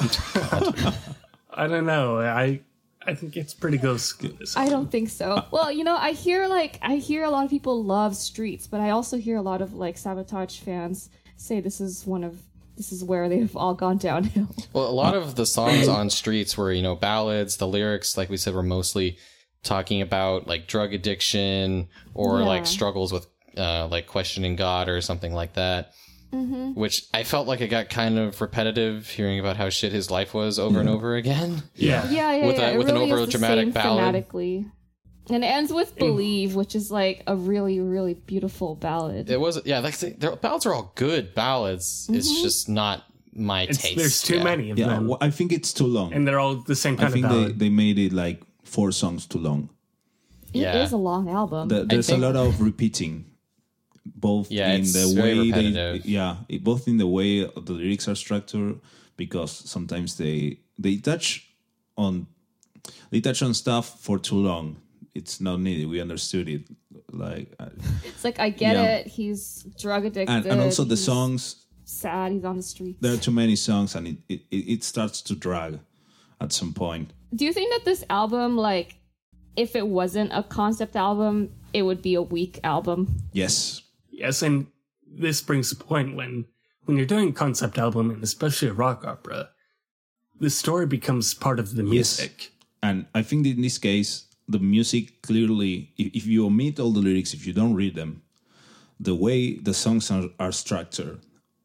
I don't know. I I think it's pretty close. I don't think so. Well, you know, I hear like I hear a lot of people love Streets, but I also hear a lot of like Sabotage fans say this is one of this is where they've all gone downhill. Well, a lot of the songs on Streets were, you know, ballads. The lyrics, like we said, were mostly talking about like drug addiction or Yeah. like struggles with uh, like questioning God or something like that. Mm-hmm. Which I felt like it got kind of repetitive hearing about how shit his life was over and over again. Yeah. Yeah, yeah, With yeah. a- it with an really is the over-dramatic same ballad. Thematically. And it ends with Believe, which is like a really, really beautiful ballad. It was, yeah, like the ballads are all good ballads. Mm-hmm. It's just not my it's, taste. There's too yeah. many of Yeah, them. well, I think it's too long. And they're all the same kind I think of ballad. they, they made it like four songs too long. It Yeah. is a long album. The, there's think- a lot of repeating, both Yeah, in it's the very way they, repetitive. yeah, it- both in the way the lyrics are structured, because sometimes they they touch on they touch on stuff for too long. It's not needed. We understood it. Like, uh, it's like, I get Yeah. it. He's drug addicted. and, and also the he's songs. sad. He's on the streets. There are too many songs, and it, it, it starts to drag at some point. Do you think that this album, like, if it wasn't a concept album, it would be a weak album? Yes. Yes, and this brings a point when when you're doing a concept album, and especially a rock opera, the story becomes part of the music. And I think in this case, the music clearly, if, if you omit all the lyrics, if you don't read them, the way the songs are, are structured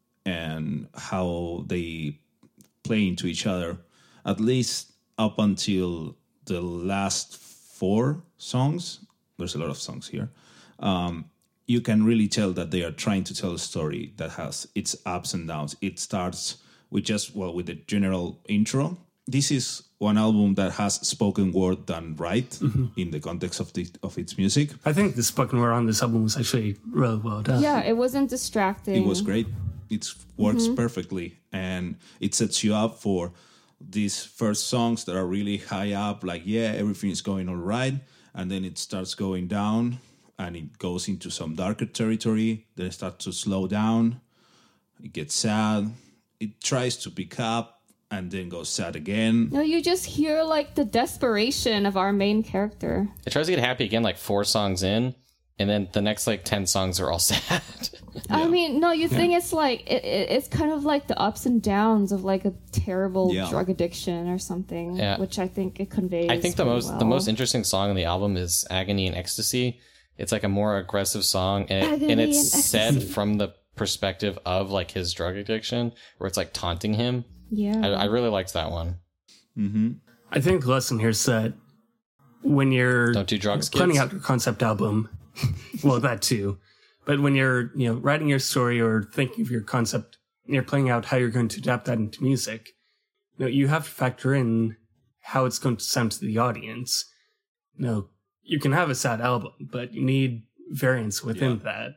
and how they play into each other, at least up until the last four songs, there's a lot of songs here, um, you can really tell that they are trying to tell a story that has its ups and downs. It starts with just, well, with the general intro. This is one album that has spoken word done right mm-hmm. in the context of the of its music. I think the spoken word on this album was actually really well done. Yeah, it wasn't distracting. It was great. It works Mm-hmm. perfectly, and it sets you up for these first songs that are really high up, like, yeah, everything is going all right, and then it starts going down, and it goes into some darker territory. Then it starts to slow down. It gets sad. It tries to pick up, and then goes sad again. No, you just hear like the desperation of our main character. It tries to get happy again, like four songs in, and then the next like ten songs are all sad. I mean, no, you think it's like it, it, it's kind of like the ups and downs of like a terrible Yeah. drug addiction or something, Yeah. which I think it conveys. I think the pretty most well. the most interesting song on the album is Agony and Ecstasy. It's like a more aggressive song, and, it, Agony and it's and said Ecstasy. from the perspective of like his drug addiction, where it's like taunting him. Yeah, I, I really liked that one. Mm-hmm. I think the lesson here is that when you're Don't do drugs, planning kids. out your concept album, well, that too, but when you're, you know, writing your story or thinking of your concept, and you're planning out how you're going to adapt that into music, you know, you have to factor in how it's going to sound to the audience. You know, you can have a sad album, but you need variance within Yeah. that.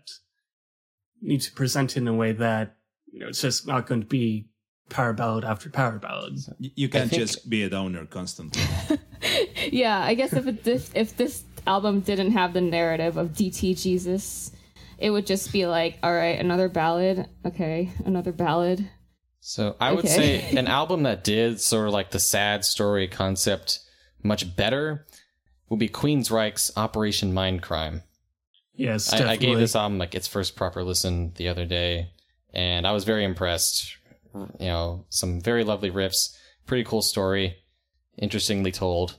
You need to present it in a way that, you know, it's just not going to be power ballad after power ballad. You, you can't think- just be a downer constantly. yeah. I guess if it, if, if this album didn't have the narrative of D T Jesus, it would just be like, all right, another ballad. Okay, another ballad. So I would Okay. say an album that did sort of like the sad story concept much better would be Queensryche's Operation Mindcrime. Yes, I, I definitely. gave this album like its first proper listen the other day, and I was very impressed. You know, some very lovely riffs, pretty cool story, interestingly told.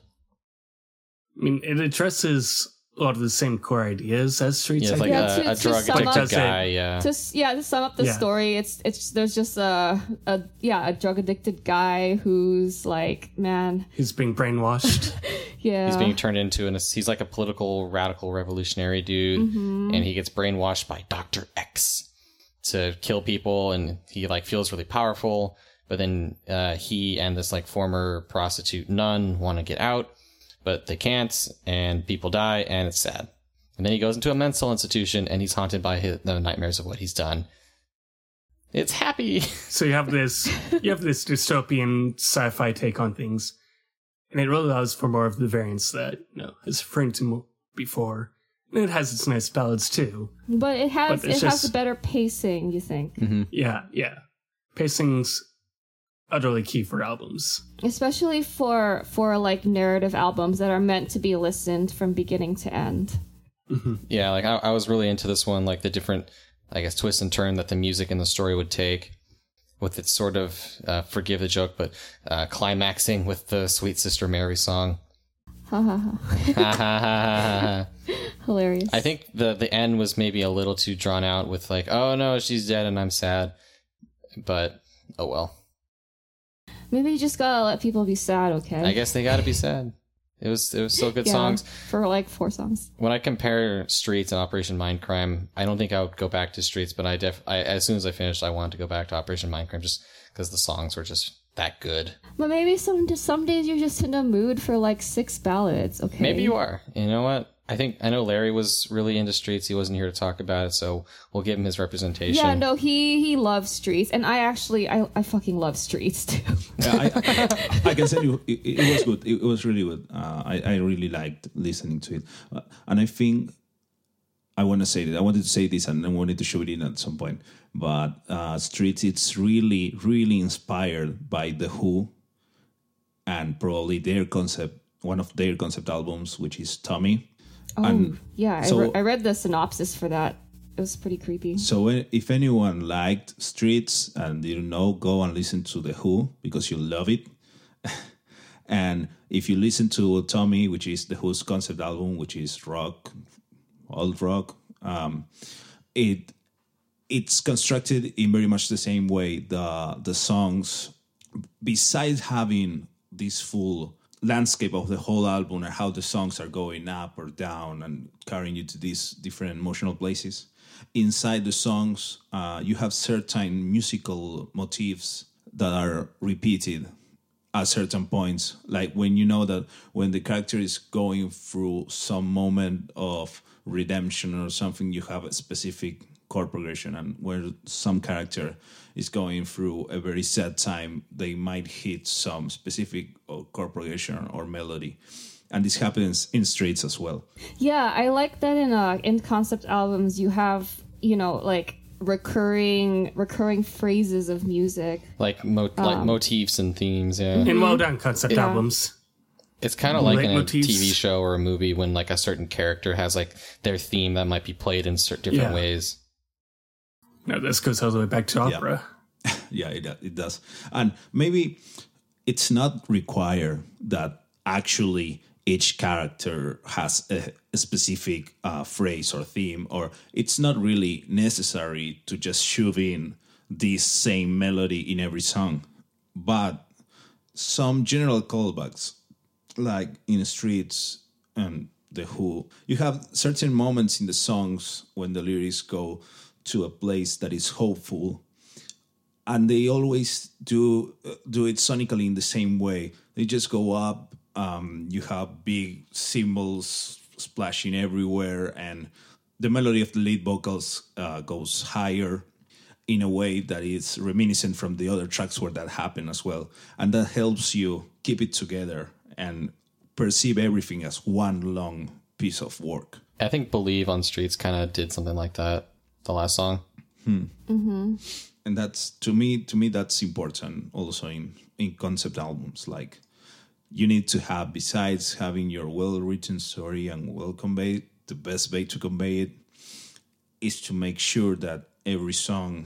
I mean, it addresses a lot of the same core ideas as Streets. Yeah, it's I like think. Yeah, a, to- a to drug sum addicted up- guy. Yeah, To s- yeah, to sum up the Yeah. story, it's it's there's just a a yeah a drug addicted guy who's like, man, He's being brainwashed. yeah, he's being turned into an. He's like a political radical revolutionary dude, Mm-hmm. and he gets brainwashed by Doctor X to kill people, and he like feels really powerful. But then uh, he and this like former prostitute nun want to get out, but they can't, and people die, and it's sad. And then he goes into a mental institution, and he's haunted by his, the nightmares of what he's done. It's happy. So you have this, you have this dystopian sci-fi take on things, and it really allows for more of the variance that you know I was referring to before. And it has its nice ballads too. but it has But it's it has just- a better pacing. You think, Yeah, yeah. Pacing's utterly key for albums. especially for for like narrative albums that are meant to be listened from beginning to end. Yeah, like I, I was really into this one, like the different, I guess, twist and turn that the music and the story would take, with its sort of uh, forgive the joke, but uh, climaxing with the Sweet Sister Mary song. Ha ha ha! Hilarious. I think the the end was maybe a little too drawn out with like, oh no, she's dead and I'm sad, but oh well. Maybe you just gotta let people be sad. Okay. I guess they got to be sad. It was it was still good Yeah, songs. for like four songs. When I compare Streets and Operation Mindcrime, I don't think I would go back to Streets, but I def I, as soon as I finished, I wanted to go back to Operation Mindcrime just because the songs were just that good. But maybe some some days you're just in a mood for like six ballads. Okay, Maybe you are. You know what? I think I know Larry was really into Streets. He wasn't here to talk about it, so we'll give him his representation. Yeah, no, he he loves Streets, and I actually I, I fucking love Streets too. Yeah, I, I, I can tell you, it, it was good. It, it was really good. Uh, I I really liked listening to it, uh, and I think I want to say that I wanted to say this, and I wanted to show it in at some point. But uh, Streets, it's really really inspired by The Who, and probably their concept, one of their concept albums, which is Tommy. Oh, And yeah, I, so- re- I read the synopsis for that. It was pretty creepy. So uh, if anyone liked Streets and didn't know, go and listen to The Who because you'll love it. And if you listen to Tommy, which is The Who's concept album, which is rock, old rock, um, it it's constructed in very much the same way. The the songs, besides having this full landscape of the whole album and how the songs are going up or down and carrying you to these different emotional places, inside the songs uh, you have certain musical motifs that are repeated at certain points, like when you know that when the character is going through some moment of redemption or something, you have a specific chord progression, and where some character is going through a very sad time, they might hit some specific uh, chord progression or melody. And this happens in Streets as well. Yeah, I like that in uh in concept albums you have, you know, like recurring recurring phrases of music. Like mo- like Um, motifs and themes. Yeah, And well done concept Yeah. albums. it's kind of like in a Leitmotifs. T V show or a movie when like a certain character has like their theme that might be played in certain different Yeah. ways. No, this goes all the way back to opera. Yeah, it, it does. And maybe it's not required that actually each character has a, a specific uh, phrase or theme, or it's not really necessary to just shove in this same melody in every song. But some general callbacks, like in Streets and The Who, you have certain moments in the songs when the lyrics go to a place that is hopeful, and they always do uh, do it sonically in the same way. They just go up. Um, you have big cymbals splashing everywhere, and the melody of the lead vocals uh, goes higher in a way that is reminiscent from the other tracks where that happened as well, and that helps you keep it together and perceive everything as one long piece of work. I think Believe on Streets kind of did something like that. The last song. And that's to me to me that's important also in in concept albums. Like, you need to have, besides having your well written story and well conveyed, the best way to convey it is to make sure that every song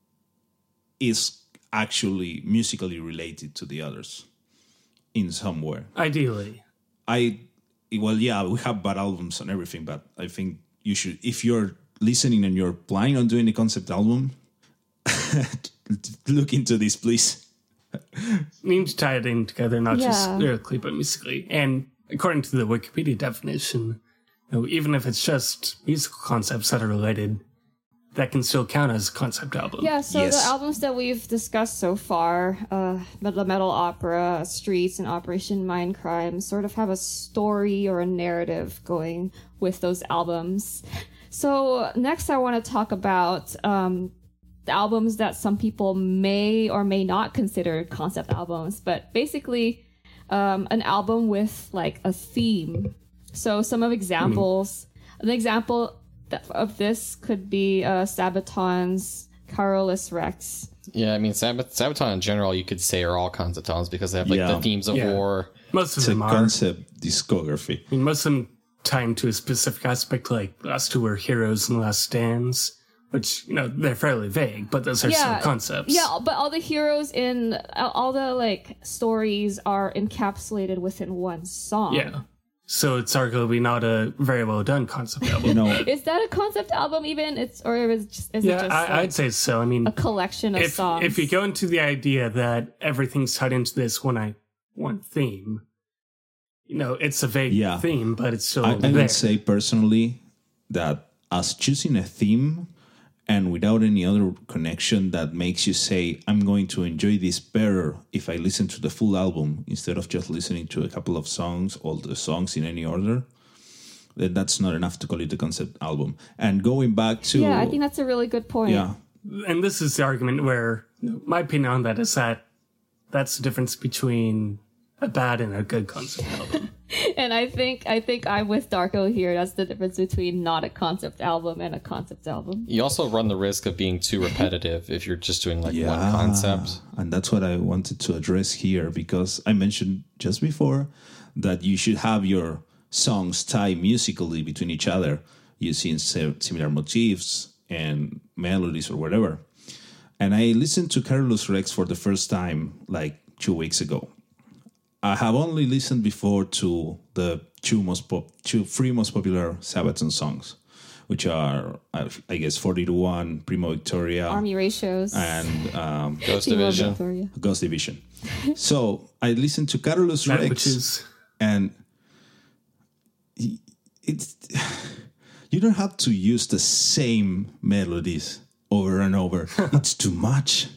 is actually musically related to the others in somewhere. Ideally. I well, yeah, we have bad albums and everything, but I think you should, if you're listening and you're planning on doing a concept album, look into this, please. You need to tie it in together, not just Yeah. lyrically, but musically. And according to the Wikipedia definition, you know, even if it's just musical concepts that are related, that can still count as a concept album. Yeah, so Yes. the albums that we've discussed so far, uh, the Metal Opera, Streets, and Operation Mindcrime, sort of have a story or a narrative going with those albums. So next I want to talk about um, the albums that some people may or may not consider concept albums, but basically um, an album with like a theme. So some of examples, an example th- of this could be uh, Sabaton's Carolus Rex. Yeah, I mean, Sab- Sabaton in general, you could say are all concept albums because they have like Yeah. the themes of Yeah. war. Most of It's a them are. concept discography. I mean, most of them tie into a specific aspect, like Last Two Were Heroes and Last Stands, which, you know, they're fairly vague, but those are still concepts. Yeah, but all the heroes in all the like stories are encapsulated within one song. Yeah. So it's arguably not a very well done concept album. You know, Is that a concept album even? It's or is it just, is yeah, it just I, like, I'd say so. I mean, a collection of if, songs? if you go into the idea that everything's tied into this one I, one theme, you know, it's a vague Yeah. theme, but it's still I, I there. would say personally that as choosing a theme and without any other connection that makes you say, I'm going to enjoy this better if I listen to the full album instead of just listening to a couple of songs, all the songs in any order, then that's not enough to call it a concept album. And going back to... Yeah, I think that's a really good point. Yeah, And this is the argument where my opinion on that is that that's the difference between a bad and a good concept album. And I think I think I'm with Darko here. That's the difference between not a concept album and a concept album. You also run the risk of being too repetitive if you're just doing like yeah. one concept. And that's what I wanted to address here, because I mentioned just before that you should have your songs tie musically between each other using se- similar motifs and melodies or whatever. And I listened to Carolus Rex for the first time like two weeks ago. I have only listened before to the two most pop, two three most popular Sabaton songs, which are I, I guess forty to one, Primo Victoria, Army ratios. and um, Ghost Team of Division. Victoria. Ghost Division. So I listened to Carolus That Rex, which is and he- it's you don't have to use the same melodies over and over. It's too much.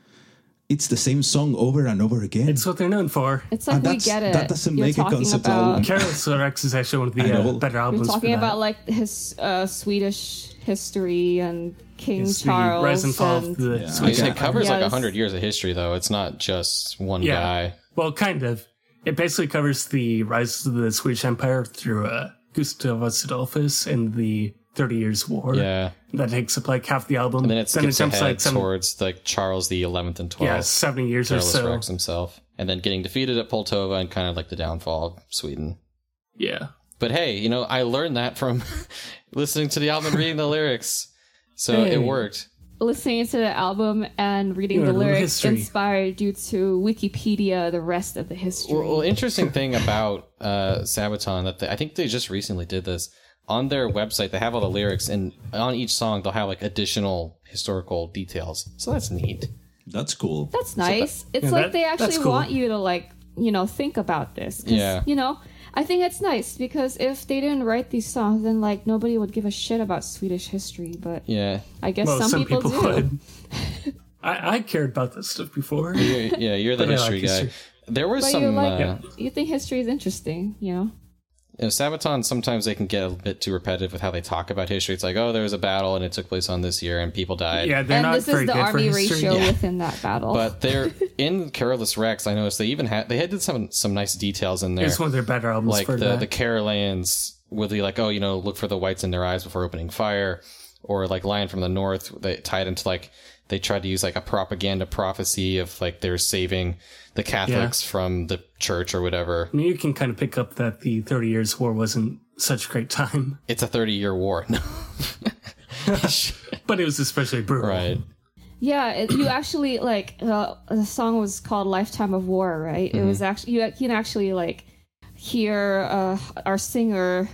It's the same song over and over again. it's what they're known for. It's like And we that's- get it. that doesn't You're make a talking concept about, album. Carolus Rex is actually one of I the know. uh, better You're albums. talking for that. about like his uh, Swedish history and King It's the Charles. rise and fall and- of the Yeah. Swedish It Okay. covers like Yes. one hundred years of history, though. It's not just one Yeah. guy. Well, kind of. It basically covers the rise of the Swedish Empire through uh, Gustavus Adolphus and the Thirty Years' War. Yeah. That takes up like half the album. And then it skips jumps ahead like some, towards like Charles the eleventh and yeah, twelfth. seventy years or Carolus so. Rex himself. And then getting defeated at Poltava and kind of like the downfall of Sweden. Yeah. But hey, you know, I learned that from listening to the album and reading the lyrics. So Hey. it worked. Listening to the album and reading You the learn lyrics history. inspired you to Wikipedia the rest of the history. Well, well interesting thing about uh, Sabaton that they, I think they just recently did this. On their website, they have all the lyrics, and on each song, they'll have like additional historical details. So that's neat. That's cool. That's nice. it's Yeah, like that- they that's actually cool. want you to like, you know, think about this. 'Cause, Yeah. You know, I think it's nice because if they didn't write these songs, then like nobody would give a shit about Swedish history. But Yeah. I guess Well, some, some, people, people, do. would. I, I cared about this stuff before. You're, yeah, you're the But I like history guy. history. There was But some. you like uh, you think history is interesting, you know? you know, Sabaton, sometimes they can get a bit too repetitive with how they talk about history. It's like, oh, there was a battle and it took place on this year and people died. Yeah, they're And not this very is the good army for history. ratio within that battle. But they're in Carolus Rex. I noticed they even had they had did some some nice details in there, It's one of their better albums like for the that. the Carolayans would be like, oh, you know, look for the whites in their eyes before opening fire, or like Lion from the North. They tied into like they tried to use like a propaganda prophecy of like they're saving the Catholics from the church or whatever. I mean, you can kind of pick up that the Thirty Years' War wasn't such a great time, It's a thirty year war. No. but it was especially brutal. Right. yeah, it, you actually like uh, the song was called "Lifetime of War," right? It was actually you can actually like hear uh, our singer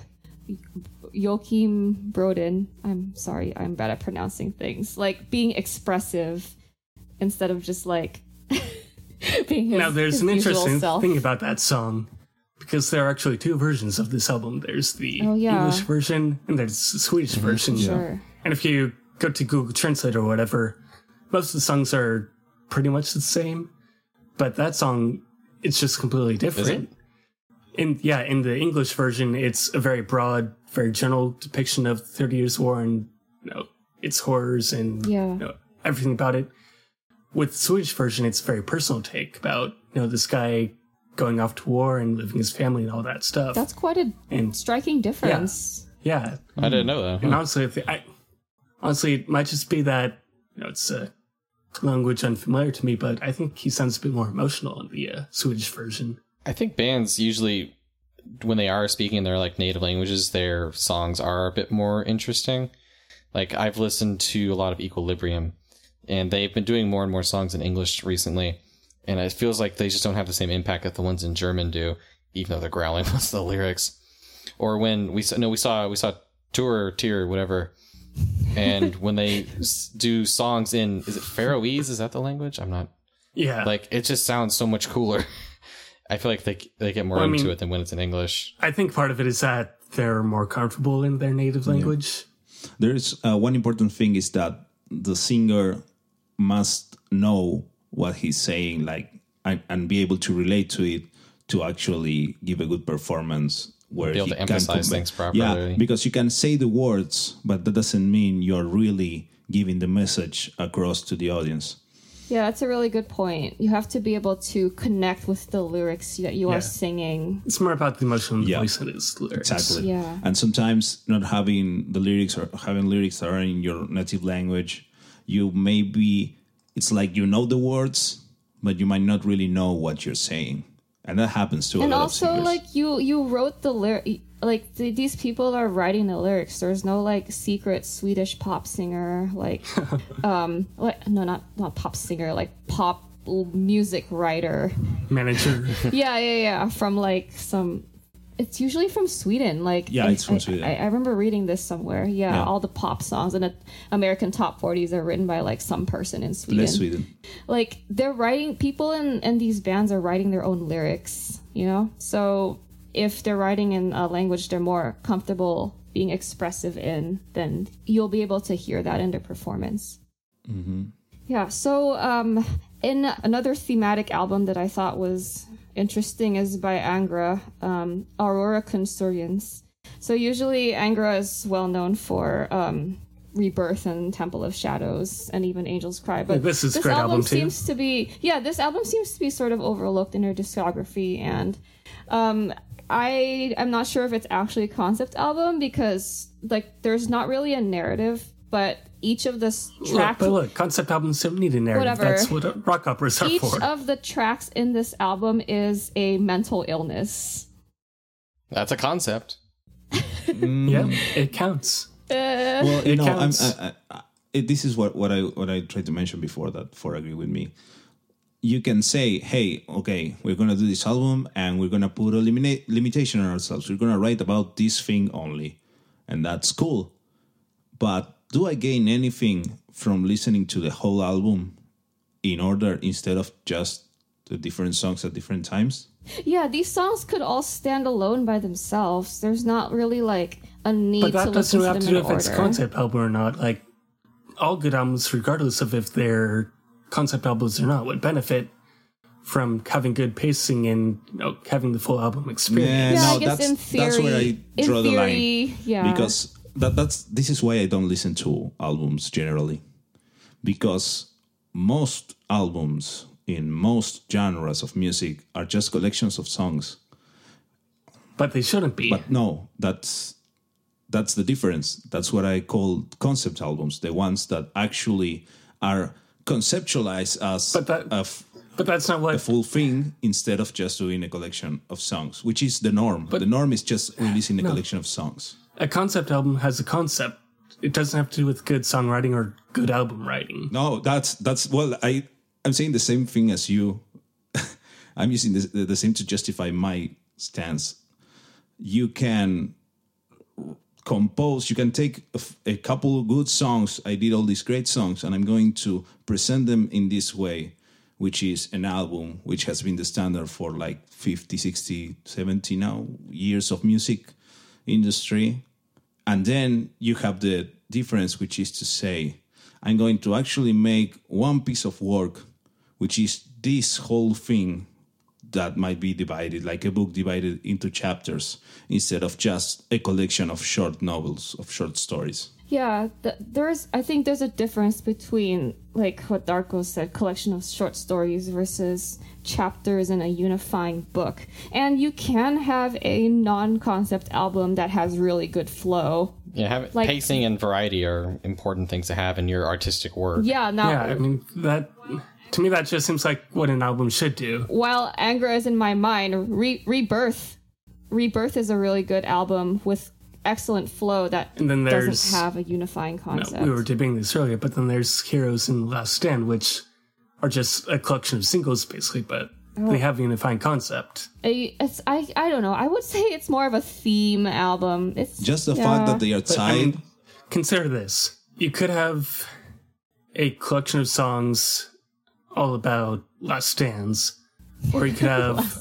Joachim Broden. I'm sorry, I'm bad at pronouncing things. Like being expressive instead of just like being his, Now, there's his an usual interesting self. thing about that song because there are actually two versions of this album. There's the Oh, yeah. English version and there's the Swedish version. Sure. And if you go to Google Translate or whatever, most of the songs are pretty much the same. But that song, it's just completely different. In yeah, in the English version, it's a very broad, very general depiction of the Thirty Years' War and you know its horrors and Yeah. you know, everything about it. With the Swedish version, it's a very personal take about you know this guy going off to war and leaving his family and all that stuff. That's quite a and striking difference. yeah, I didn't know that. and Huh. honestly, I, thi- I honestly it might just be that you know it's a language unfamiliar to me, but I think he sounds a bit more emotional in the uh, Swedish version. I think bands usually, when they are speaking in their like native languages, their songs are a bit more interesting. Like I've listened to a lot of Equilibrium, and they've been doing more and more songs in English recently, and it feels like they just don't have the same impact that the ones in German do, even though they're growling most of the lyrics. Or when we saw, no, we saw we saw Tour or Tier or whatever, and when they s- do songs in, is it Faroese? Is that the language? I'm not. Yeah, Like it just sounds so much cooler. I feel like they they get more Well, I into mean- it than when it's in English. I think part of it is that they're more comfortable in their native language. There's uh, one important thing is that the singer must know what he's saying, like, and, and be able to relate to it to actually give a good performance. Where Be able he to can emphasize convey- things properly. Yeah, because you can say the words, but that doesn't mean you're really giving the message across to the audience. Yeah, that's a really good point. You have to be able to connect with the lyrics that you Yeah. are singing. It's more about the emotion of the Yeah. voice than it is lyrics. Exactly. Yeah. And sometimes not having the lyrics or having lyrics that are in your native language, you maybe, it's like you know the words, but you might not really know what you're saying. And that happens to a And lot also, of singers. like, you you wrote the lyric, like, th- these people are writing the lyrics. There's no, like, secret Swedish pop singer, like, um, what, no, not, not pop singer, like, pop music writer. Manager. Yeah, yeah, yeah, from, like, some, it's usually from Sweden. Like, Yeah, I, it's from I- Sweden. I, I remember reading this somewhere. Yeah, Yeah. all the pop songs and the American top forties are written by, like, some person in Sweden. Less Sweden. Like, they're writing, people in, in these bands are writing their own lyrics, you know? So if they're writing in a language they're more comfortable being expressive in, then you'll be able to hear that in their performance. Mm-hmm. Yeah, so um, in another thematic album that I thought was interesting is by Angra, um, Aurora Consurgence. So usually Angra is well known for um, Rebirth and Temple of Shadows and even Angels Cry. But This is a this great album album, too. seems to be, yeah, this album seems to be sort of overlooked in her discography. And um, I am not sure if it's actually a concept album because, like, there's not really a narrative, but each of the s- Look, tracks... but look, concept albums don't need a narrative. Whatever. That's what rock operas are Each for. of the tracks in this album is a mental illness. That's a concept. Yeah, it counts. Uh, Well, you It know, I'm, counts. I, I, I, it, this is what, what I what I tried to mention before that. For agree with me, you can say, "Hey, okay, we're gonna do this album, and we're gonna put a limita- limitation on ourselves. We're gonna write about this thing only, and that's cool." But do I gain anything from listening to the whole album in order instead of just the different songs at different times? yeah, these songs could all stand alone by themselves. There's not really like a need But that to doesn't listen have to to them do in if it's a order. concept album or not. Like, all good albums, regardless of if they're concept albums or not, would benefit from having good pacing and, you know, having the full album experience. Yeah, no, I guess that's in theory, that's where I in draw the theory, line. yeah. Because that that's this is why I don't listen to albums generally. Because most albums in most genres of music are just collections of songs. But they shouldn't be. But no, that's that's the difference. That's what I call concept albums, the ones that actually are conceptualized as But that- a f- But that's not a what... full thing instead of just doing a collection of songs, which is the norm. the norm is just releasing a collection of songs. A concept album has a concept. It doesn't have to do with good songwriting or good album writing. No, that's that's well, I I'm saying the same thing as you. I'm using the, the, the same to justify my stance. You can compose. You can take a, f- a couple of good songs. I did all these great songs, and I'm going to present them in this way, which is an album, which has been the standard for like fifty, sixty, seventy now years of music industry. And then you have the difference, which is to say, I'm going to actually make one piece of work, which is this whole thing that might be divided, like a book divided into chapters, instead of just a collection of short novels, of short stories. Yeah, th- there's. I think there's a difference between like what Darko said, collection of short stories versus chapters in a unifying book. And you can have a non-concept album that has really good flow. Yeah, have, Like- pacing and variety are important things to have in your artistic work. Yeah, now Yeah, I mean, that... To me, that just seems like what an album should do. while Angra is in my mind, Re- Rebirth, Rebirth is a really good album with excellent flow that And then there's- doesn't have a unifying No, concept. we were debating this earlier, but then there's Heroes in the Last Stand, which are just a collection of singles, basically, but they have a unifying concept. I- It's I I don't know. I would say it's more of a theme album. It's Just the yeah. fact that they are But, tied. I mean, consider this. You could have a collection of songs all about Last Stands, or you could have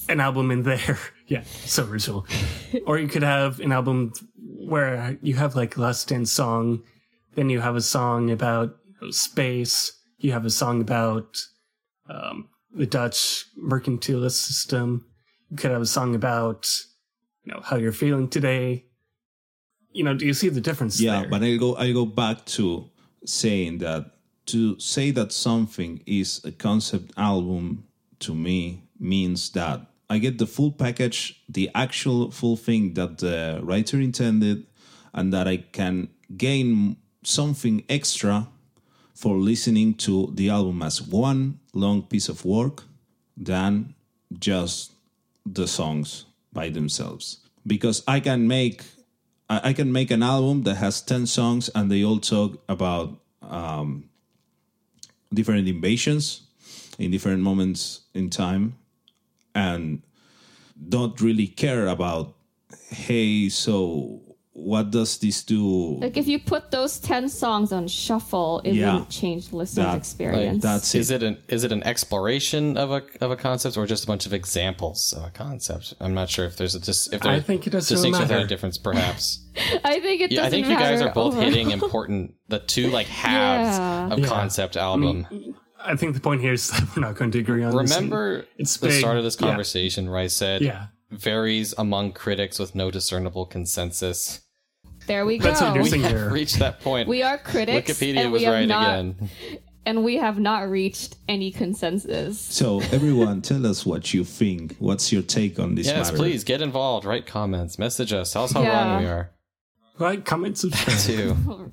an album in there. Yeah, so original. Or you could have an album where you have like Lust and Song, then you have a song about you know, space, you have a song about um, the Dutch mercantilist system, you could have a song about you know how you're feeling today. You know, do you see the difference Yeah, there? but I go I go back to saying that to say that something is a concept album to me means that I get the full package, the actual full thing that the writer intended, and that I can gain something extra for listening to the album as one long piece of work than just the songs by themselves. Because I can make I I can make an album that has ten songs and they all talk about um, different invasions in different moments in time, and don't really care about, hey, so what does this do? Like if you put those ten songs on shuffle, it Yeah. wouldn't change the listener's That- experience. That's Is it. it an is it an exploration of a of a concept or just a bunch of examples of a concept? I'm not sure if there's a dis, if I there's think it doesn't distinction matter. without a difference, perhaps. I think it Yeah, I doesn't think you guys matter are both overall. hitting important the two like halves Yeah. of Yeah. concept album. I think the point here is that we're not going to agree on this. Remember It's the big. start of this Yeah. conversation where I said Yeah. varies among critics with no discernible consensus. There we go. That's what you're We saying have here. reached that point. We are critics. Wikipedia and was we have right not, again. and we have not reached any consensus. So everyone, tell us what you think. What's your take on this Yes, matter? please get involved. Write comments. Message us. Tell us how Yeah. wrong we are. Like, comment, subscribe. Too.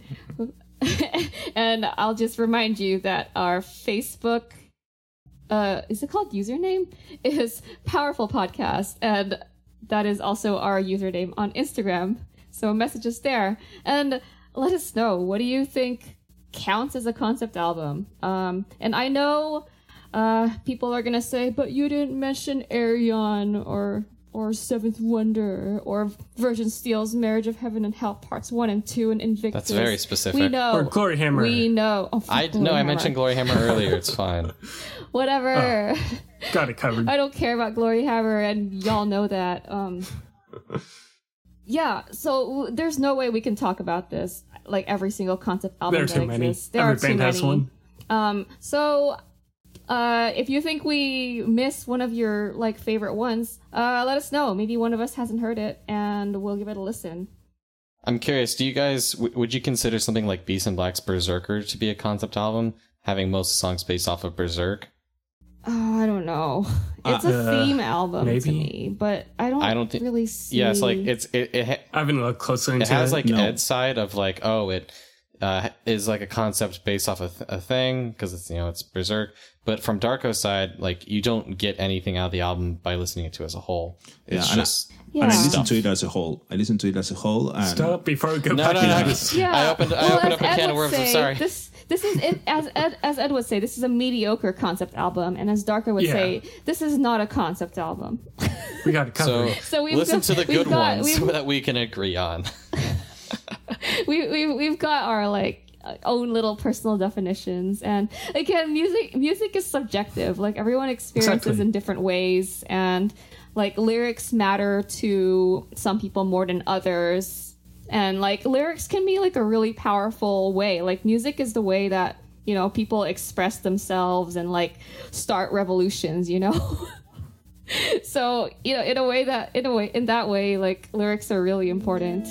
And I'll just remind you that our Facebook, uh, is it called username? Is Powerful Podcast, and that is also our username on Instagram. So message us there and let us know, what do you think counts as a concept album? Um, and I know uh, people are gonna say, but you didn't mention Arion or or Seventh Wonder or Virgin Steel's Marriage of Heaven and Hell Parts One and Two and Invictus. That's very specific. We know. Or Glory Hammer. We know. Oh, fuck I Glory no, I Hammer. mentioned Glory Hammer earlier. It's fine. Whatever. Got it covered. I don't care about Glory Hammer, and y'all know that. Um, yeah, so there's no way we can talk about this, like every single concept album There are that too many. exists. There Every are too band many. has one. Um, so uh, if you think we missed one of your like favorite ones, uh, let us know. Maybe one of us hasn't heard it, and we'll give it a listen. I'm curious. Do you guys w- would you consider something like Beast and Black's Berserker to be a concept album, having most of the songs based off of Berserk? Oh, I don't know. It's a Uh, theme album maybe. to me, but I don't. I don't thi- really see. Yeah, it's like it's it it, ha- I haven't looked closely into it has like No. Ed's side of like oh it uh, is like a concept based off of th- a thing because it's you know it's Berserk, but from Darko's side like you don't get anything out of the album by listening to it as a whole. It's Yeah, and I- just Yeah. And I listen Stuff. to it as a whole. I listen to it as a whole. And Stop before we go No, back no, into no. this. Yeah. I opened- I well, opened as up a Ed can of would worms, I'm say, sorry. This this is it, as Ed as Ed would say, this is a mediocre concept album, and as Darko would Yeah. say, this is not a concept album. We got it covered. so. So we've Listen got- to the we've good got- ones we've- that we can agree on. we we we've got our like own little personal definitions, and again, music music is subjective. Like everyone experiences Exactly. in different ways, and like lyrics matter to some people more than others. And like lyrics can be like a really powerful way. Like music is the way that, you know, people express themselves and like start revolutions, you know? So, you know, in a way that in a way in that way, like lyrics are really important.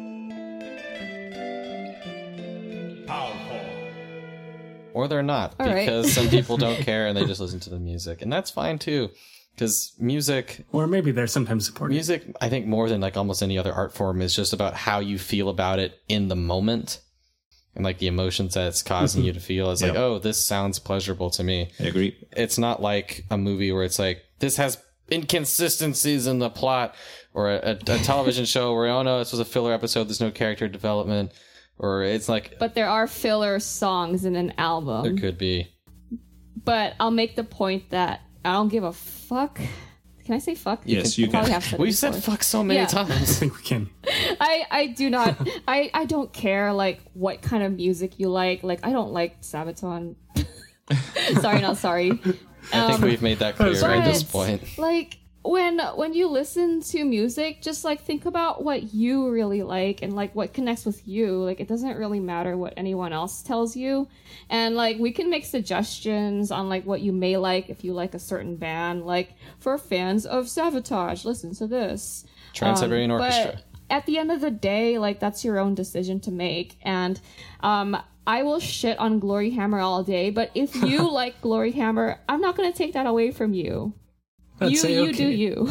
Or they're not, All right. because some people don't care and they just listen to the music. And that's fine too. Because music Or maybe they're sometimes supporting. music, I think more than like almost any other art form, is just about how you feel about it in the moment. And like the emotions that it's causing you to feel is like, Yeah. oh, this sounds pleasurable to me. I agree. It's not like a movie where it's like, this has inconsistencies in the plot, or a, a, a television show where, oh no, this was a filler episode, there's no character development. Or it's like, But there are filler songs in an album. there could be. But I'll make the point that I don't give a fuck. Can I say fuck? Yes, I you probably can. have said it We've said before. fuck so many Yeah. I times. think we can. I, I do not I, I don't care like what kind of music you like. Like I don't like Sabaton. Sorry, not sorry. I think Um, we've made that clear at this but, point. Like when when you listen to music, just like think about what you really like and like what connects with you. Like it doesn't really matter what anyone else tells you. And like we can make suggestions on like what you may like if you like a certain band. Like for fans of Savatage, listen to this. Trans-Siberian um, Orchestra. But at the end of the day, like that's your own decision to make. And um I will shit on Glory Hammer all day, but if you like Glory Hammer, I'm not going to take that away from you. Let's you say you okay. do you.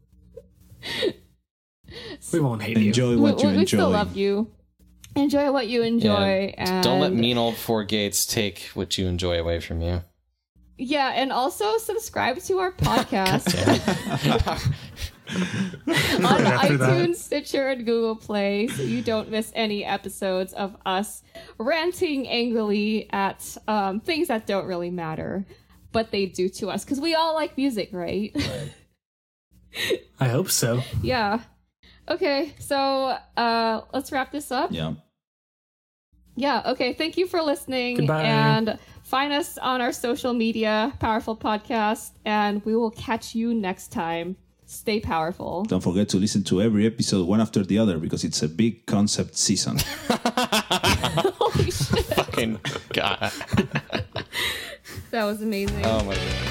We won't hate Enjoy you. what we, you we enjoy. still love you. Enjoy what you enjoy. Yeah. And Don't let mean old Four Gates take what you enjoy away from you. Yeah, and also subscribe to our podcast on After that. iTunes, Stitcher, and Google Play so you don't miss any episodes of us ranting angrily at um, things that don't really matter, but they do to us because we all like music, right? I hope so. Yeah. Okay, so uh, let's wrap this up. Yeah. Yeah, okay. Thank you for listening. Goodbye. And find us on our social media, Powerful Podcast, and we will catch you next time. Stay powerful. Don't forget to listen to every episode one after the other because it's a big concept season. Holy shit. Fucking God. That was amazing. Oh my God.